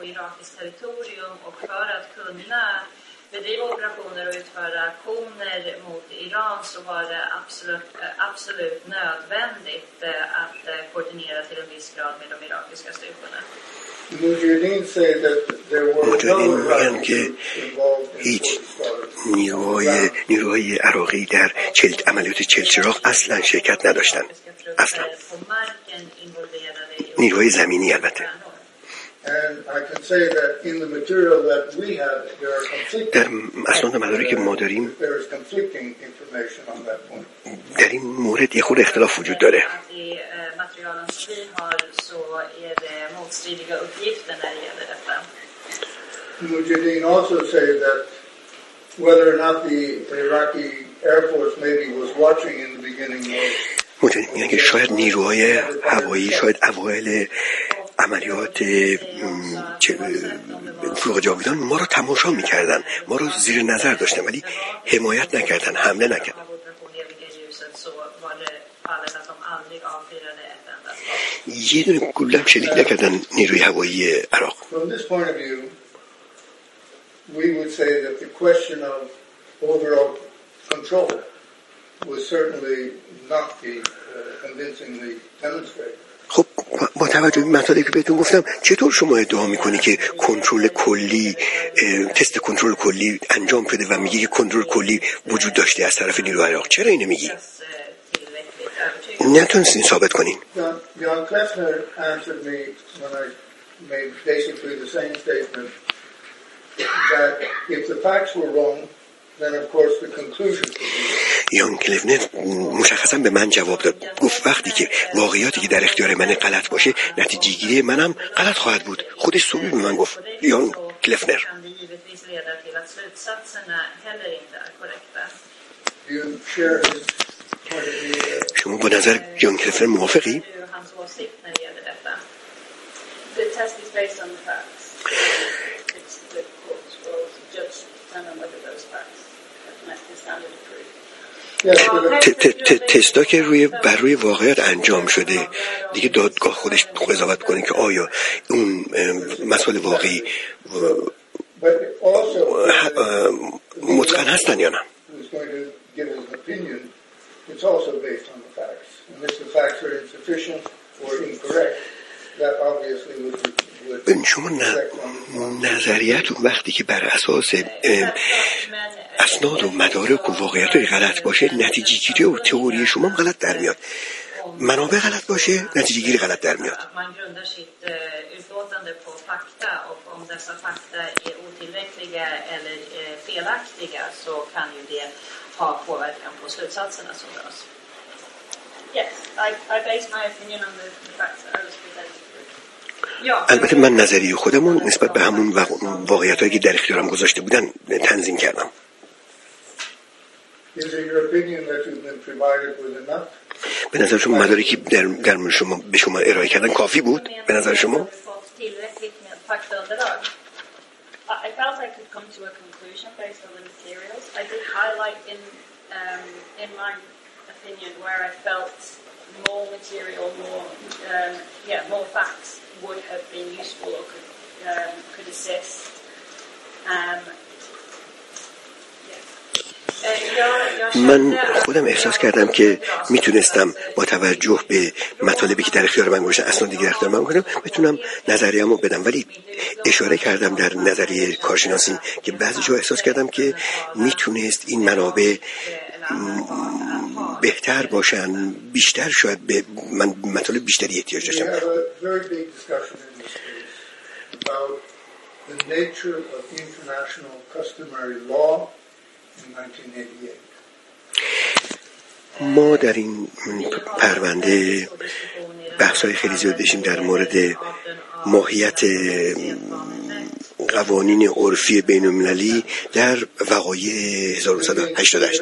bedriva operationer och utföra aktioner mot Iran så var det absolut, absolut nödvändigt att koordinera till en viss grad med de irakiska styrkorna. مجاهدین میگن که هیچ نیروهای نیروهای عراقی در چل عملیات چلچراغ اصلا شرکت نداشتن، اصلا نیروهای زمینی البته. در اسناد مدارکی که ما داریم در این مورد یه خود اختلاف وجود داره. Mujahideen also say that whether or not the Iraqi Air Force maybe was watching in the beginning was مجاهدین میگن که شاید نیروهای هوایی شاید اوایل عملیات فروغ جاویدان ما رو تماشا میکردن، ما رو زیر نظر داشتن ولی حمایت نکردن، حمله نکردن. یه دونه گلم شلیک نکردن نیروی هوایی عراق. We would say that the question of overall control was certainly not be uh, convincingly demonstrated. خب با توجه به مطالبی که بهتون گفتم چطور شما ادعا میکنی که کنترل کلی تست کنترل کلی انجام شده و میگی که کنترل کلی وجود داشته از طرف نیروی عراق؟ چرا اینو میگی؟ نتونستین ثابت کنین. Jan Kleffner answered me when I made basically the same statement that if the facts were wrong then of course the conclusion could be. یان کلفنر مشخصا به من جواب داد، گفت وقتی که واقعیاتی که در اختیار من غلط باشه نتیجه گیری منم غلط خواهد بود. خودش صبحی به من گفت یان کلفنر. شما با نظر یان کلفنر موافقی؟ تستا که روی بر روی واقعیت انجام شده دیگه دادگاه خودش قضاوت کنه که آیا اون مسائل واقعی متقن هستن یا نه. شما نظریتون وقتی که بر اساس اسناد و مدارک و واقعیت غلط باشه نتیجه گیری و تئوری شما غلط در میاد، منابع غلط باشه نتیجه گیری غلط در میاد. البته من نظریه خودمون نسبت به همون واقعیتایی که در اختیارم گذاشته بودن تنظیم کردم. به نظر شما مدارکی در در شما به شما ارائه کردن کافی بود؟ به نظر شما؟ I felt I could come to a conclusion based on the materials. I did highlight in um, in my opinion where I felt more material, more um, yeah, more facts would have been useful or could um, could assist. Um, من خودم احساس کردم که میتونستم با توجه به مطالبی که در اختیار من گذاشتن، اسنادی که در اختیار من گذاشتن، بتونم نظریه‌مو بدم، ولی اشاره کردم در نظریه کارشناسی که بعضی جا احساس کردم که میتونست این منابع بهتر باشن، بیشتر شاید به من مطالب بیشتری احتیاج داشتم. ما در این پرونده بحث‌های خیلی زیاد داشتیم در مورد ماهیت قوانین عرفی بین‌المللی در وقایع هزار و نهصد و هشتاد و هشت.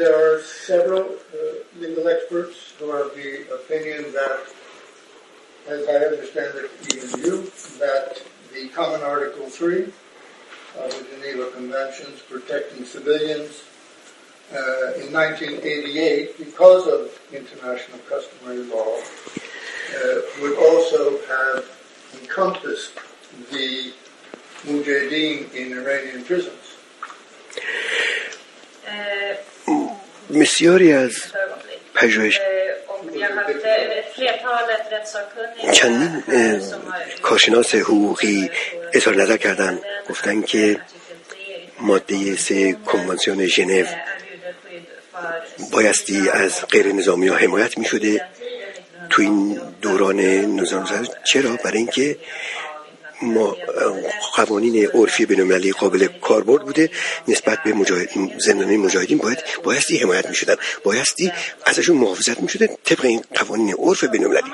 As I understand it, even you, that the Common Article three of the Geneva Conventions protecting civilians uh, in nineteen eighty-eight, because of international customary law, uh, would also have encompassed the mujahideen in Iranian prisons. بسیاری از پژوهش چندین کارشناس حقوقی اظهار نظر کردند، گفتند که ماده سه کنوانسیون ژنو بایستی از غیر نظامی ها حمایت می شده تو این دوران نظام. چرا؟ برای اینکه ما قوانین عرفی بین‌المللی قابل کاربرد بوده نسبت به مجاهد زندانی مجاهدین باید بایستی حمایت می‌شدن، بایستی ازشون محافظت می‌شده طبق این قوانین عرف بین‌المللی.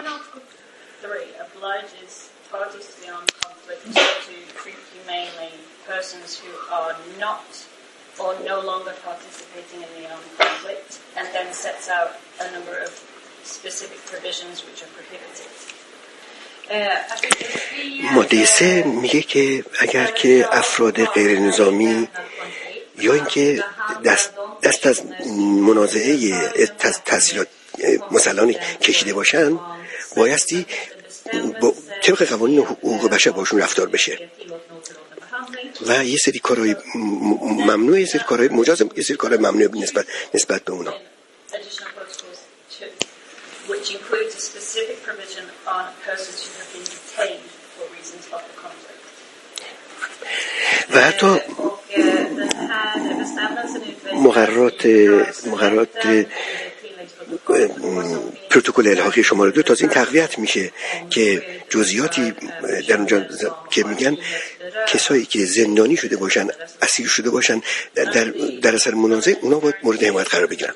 ماده سه میگه که اگر که افراد غیر نظامی یا اینکه دست, دست از منازعه تحصیلات مسلحانه کشیده باشن بایستی با طبق قوانین حقوق بشر باشون رفتار بشه و یه سری کارهای ممنوع، یه سری کارهای مجاز، یه سری کارهای ممنوع نسبت نسبت به اونا. Which includes a specific provision on persons who have been detained for reasons of the conflict. و حتی مقررات مقررات پروتکل الحاقی شماره دو تازه این تقویت میشه که جزئیاتی در اونجا که میگن کسایی که زندانی شده باشن، اسیر شده باشن در در اثر منازعه، اونا باید مورد حمایت قرار بگیرن.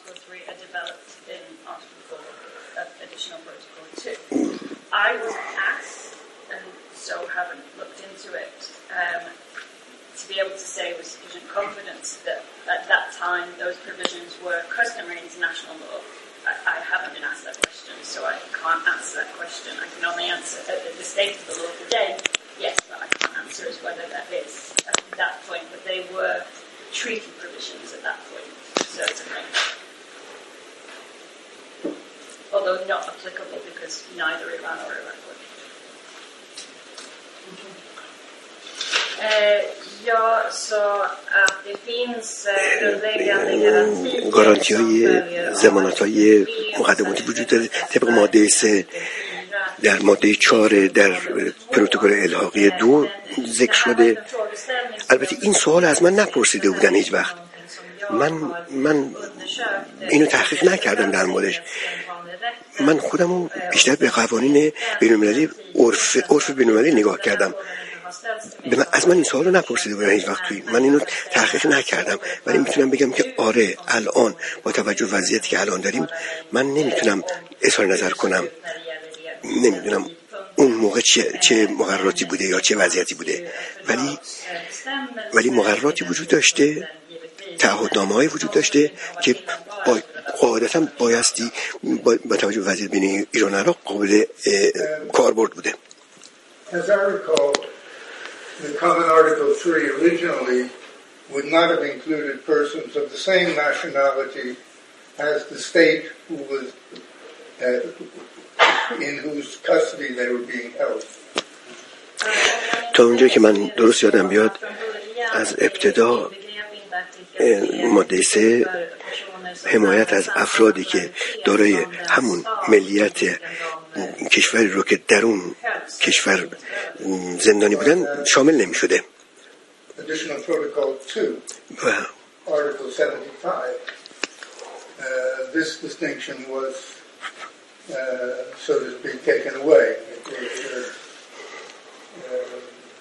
I was asked, and so haven't looked into it, um, to be able to say with sufficient confidence that at that time those provisions were customary international law. I, I haven't been asked that question, so I can't answer that question. I can only answer at the, the state of the law today, yes, but I can't answer as whether that is at that point, but they were treaty provisions at that point, certainly. Although not applicable because neither Iran or Iraq would. Ja, så att det finns grundläggande garantier. گارانتی‌های ضمانت‌های مقدماتی وجود داره طبق ماده سه در ماده چهار در پروتکل الحاقی دو ذکر شده. البته این سوال از من نپرسیده بودن هیچ وقت. من من اینو تحقیق نکردم در موردش. من خودمو بیشتر به قوانین بین‌المللی عرف عرف بین‌المللی نگاه کردم. من از من این سوالو نپرسیده بودن هیچ وقت توی من اینو تحقیق نکردم، ولی میتونم بگم که آره الان با توجه به وضعیتی که الان داریم من نمیتونم اظهار نظر کنم، نمیدونم اون موقع چه چه مقرراتی بوده یا چه وضعیتی بوده، ولی ولی مقرراتی وجود داشته، تعهدنامه‌ای وجود داشته که با قاعدتاً بایستی با, با توجه به وضعیت بین ایران و عراق قابل کاربرد بوده. As I recall, the Common Article three originally would not have included persons of the same nationality as the state who was uh, in whose custody they were being held. تا اونجا که من درست یادم بیاد از ابتدا ماده سه حمایت از افرادی که دارای همون ملیت کشوری رو که در اون کشور زندانی بودن شامل نمی شده. و Article seventy-five, uh, this distinction was, uh, so to speak, taken away. It was, uh, uh,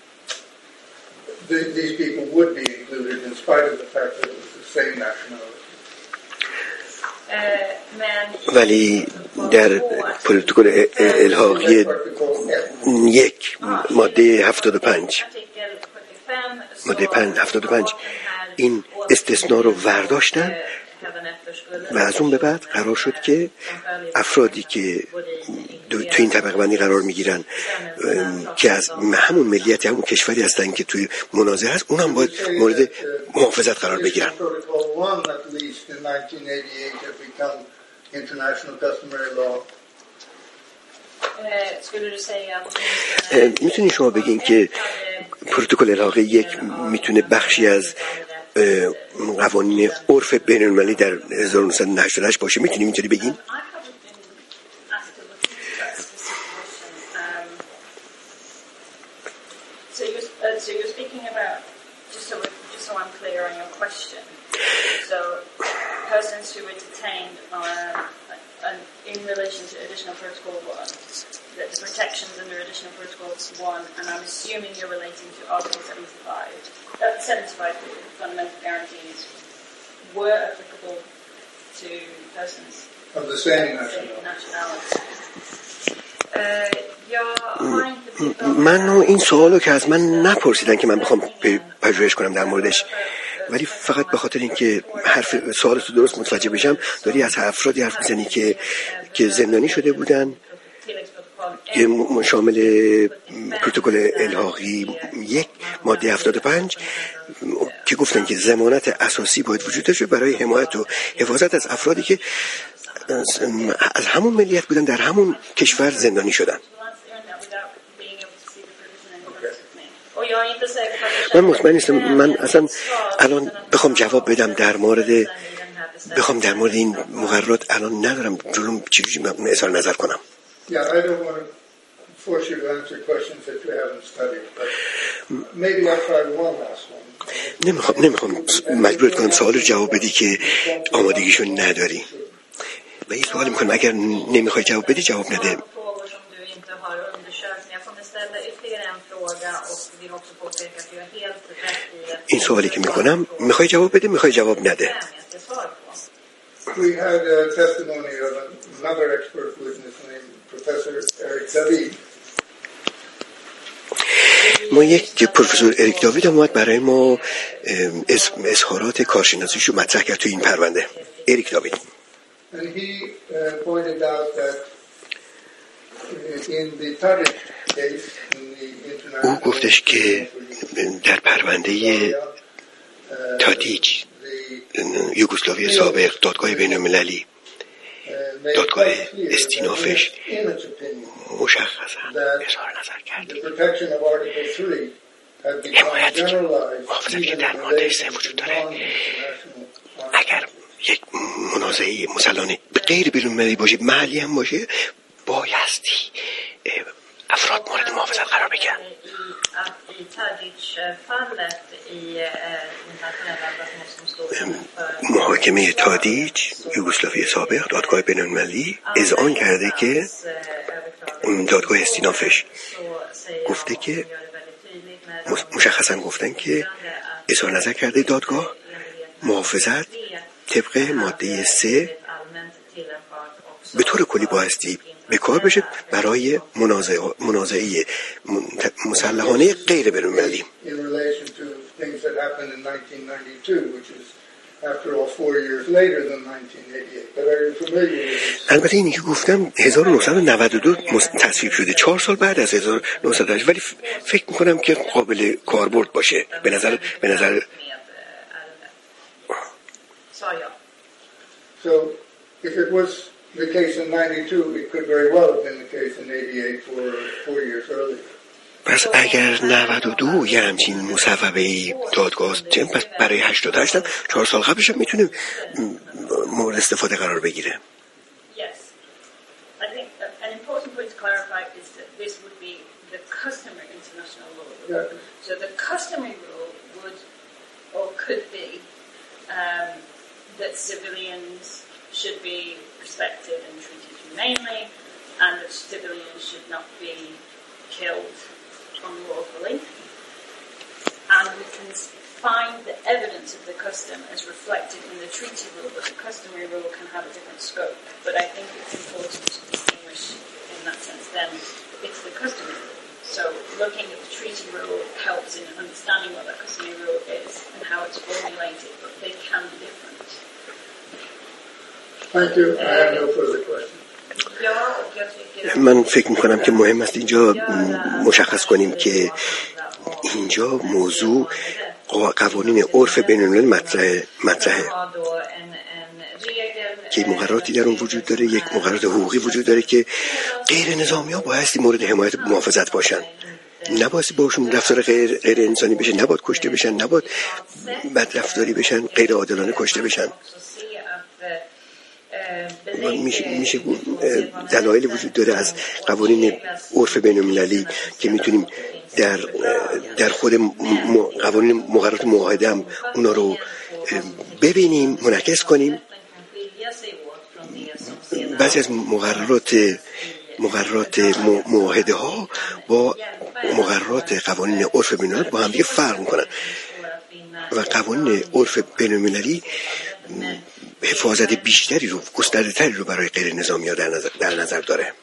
th- these people would be included in spite of the fact that it was the same nationality. ولی در پروتکل الحاقی یک ماده هفتاد و پنج ماده پنج هفتاد و پنج این استثناء رو ورداشتن و از اون به بعد قرار شد که افرادی که تو این طبقه بندی قرار میگیرن که از همون ملیت همون کشوری هستن که توی منازعه هست اونم باید مورد محافظت قرار بگیرن. میتونی شما بگین که پروتکل الحاقی یک میتونه بخشی از قوانین عرف بین المللی در هزار و نهصد و هشتاد و هشت باشه؟ میتونی اینطوری بگین؟ So you're, uh, so you're speaking about, just so, just so I'm clear on your question, so persons who were detained on, on, in relation to Additional Protocol one, the protections under Additional Protocol one, and I'm assuming you're relating to Article seventy-five, uh, seventy-five fundamental guarantees, were applicable to persons of the same nationality. nationality. من این سوالو که از من نپرسیدن که من بخوام پژوهش کنم در موردش، ولی فقط به خاطر اینکه حرف سوالتو درست متوجه بشم داری از افرادی حرف میزنی که که زندانی شده بودن که شامل پروتکل الحاقی یک ماده هفتاد و پنج که گفتن که ضمانت اساسی باید وجود داشته برای حمایت و حفاظت از افرادی که از همون ملیت بودن در همون کشور زندانی شدن. من مطمئن نیستم، من اصلا الان بخوام جواب بدم در مورد بخوام در مورد این مقررات الان ندارم جلوم چیزی اظهار نظر کنم. نمیخوام نمیخوام مجبورت کنم سوال رو جواب بدی که آمادگیشو نداری. و این سوال میکنم اگر نمیخوای جواب بدی جواب نده. این سوالی که میکنم میخوای جواب بده میخوای جواب نده. We had a testimony of another expert witness named Professor Eric David. ما یک پروفسور اریک داوید اومد برای ما اظهارات کارشناسیش رو مطرح کرد تو این پرونده. اریک داوید. And he uh, pointed out that in the Tadic case, in the international او گفتش که در پرونده تادیچ یوگسلاوی سابق دادگاه بین المللی دادگاه استینافش مشخصا اظهار نظر کرد حمایتی که محافظتی که در ماده سه وجود داره اگر یک منازعه مسلحانه به غیر بین المللی باشه محلی هم باشه بایستی افراد مورد محافظت قرار بگیرن. محاکمه تادیچ یوگسلاوی سابق دادگاه بین المللی اذعان کرده که دادگاه استینافش گفته که مشخصا گفتن که اظهار نظر کرده دادگاه محافظت طبق ماده سه به طور کلی بایستی به کار بشه برای منازعه منازعه مسلحانه غیر بین‌المللی. البته اینی که گفتم هزار و نهصد و نود و دو تصویب شده، چهار سال بعد از هزار و نهصد و هشت، ولی فکر میکنم که قابل کاربرد باشه به نظر به نظر So if it was the case in ninety-two, it could very well have been the case in eighty-eight, four, four years earlier. پس اگر نود و دو یه همچین مصوبه دادگاه پس برای هشتاد و هشت هم چهار سال قبلش هم میتونه مورد استفاده قرار بگیره. Yes. I think an important point to clarify is that this would be the customary international law. Yeah. So the customary rule would or could be um, that civilians should be respected and treated humanely, and that civilians should not be killed unlawfully. And we can find the evidence of the custom as reflected in the treaty rule, but the customary rule can have a different scope. But I think it's important to distinguish in that sense then it's the customary rule. So looking at the treaty rule helps in understanding what that customary rule is and how it's formulated, but they can be different. Thank you. I have no further questions. من فکر میکنم که مهم است اینجا مشخص کنیم که اینجا موضوع قوانین عرف بین‌المللی مطرحه مطرحه که مقرراتی در اون وجود داره، یک مقررات حقوقی وجود داره که غیر نظامی ها بایستی مورد حمایت محافظت باشن، نبایستی باشون رفتار غیر غیر انسانی بشه، نباید کشته بشن، نباید بد رفتاری بشن، غیر عادلانه کشته بشن. میشه, میشه دلایل وجود داره از قوانین عرف بین‌المللی که میتونیم در در خود قوانین مقررات معاهده هم اونا رو ببینیم، منعکس کنیم. بعضی از مقررات مقررات معاهده ها با مقررات قوانین عرف بین‌المللی با هم دیگه فرق میکنن و قوانین عرف بین‌المللی حفاظت بیشتری رو، گسترده تری رو برای غیر نظامی ها در نظر, در نظر داره.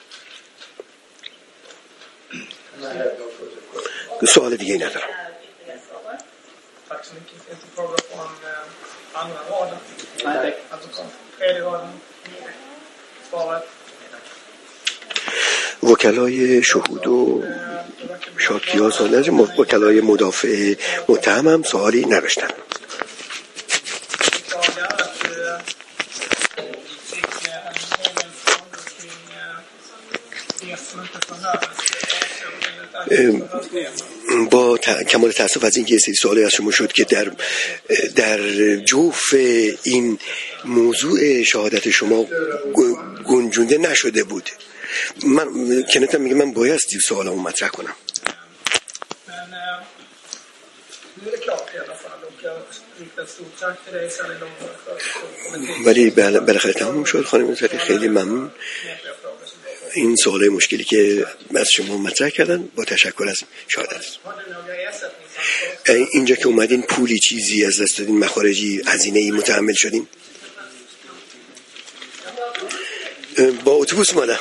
سوال دیگه ای ندارم. وکلای شهود و شادکی ها سوال نداشتن، وکلای مدافع متهم هم سوالی نداشتن. با کمال تأسف از این که سری سوالی از شما شد که در در جوف این موضوع شهادت شما گنجونده نشده بود. من کنتم میگه من بایستی سوالمو مطرح کنم. ولی بالاخره تموم شد. خانم زری خیلی ممنون. این سوالای مشکلی که از شما مطرح کردن با تشکر از شهادت. اینجا که اومدین پولی چیزی از دست دادین، مخارجی هزینه‌ای متحمل شدین؟ با اتوبوس اومدم.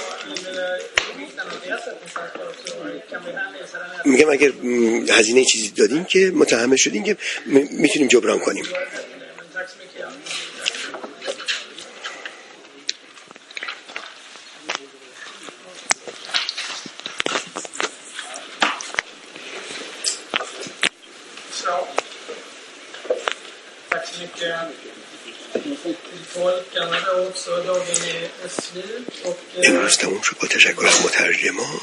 میگم اگر هزینه چیزی دادین که متحمل شدین که میتونیم جبران کنیم. امروز تموم شد. با تشکر از مترجما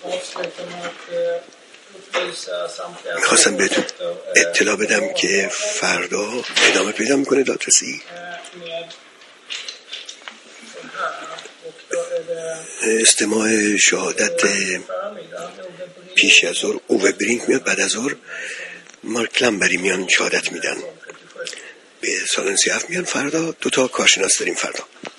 میخواستم بهتون اطلاع بدم که فردا ادامه پیدا میکنه دادرسی. استماع شهادت پیش از ظهر اوه برینک میاد، بعد از ظهر مارک کلمبری میان شهادت میدن. به سالن سیاف میان فردا. دو تا کارشناس داریم فردا.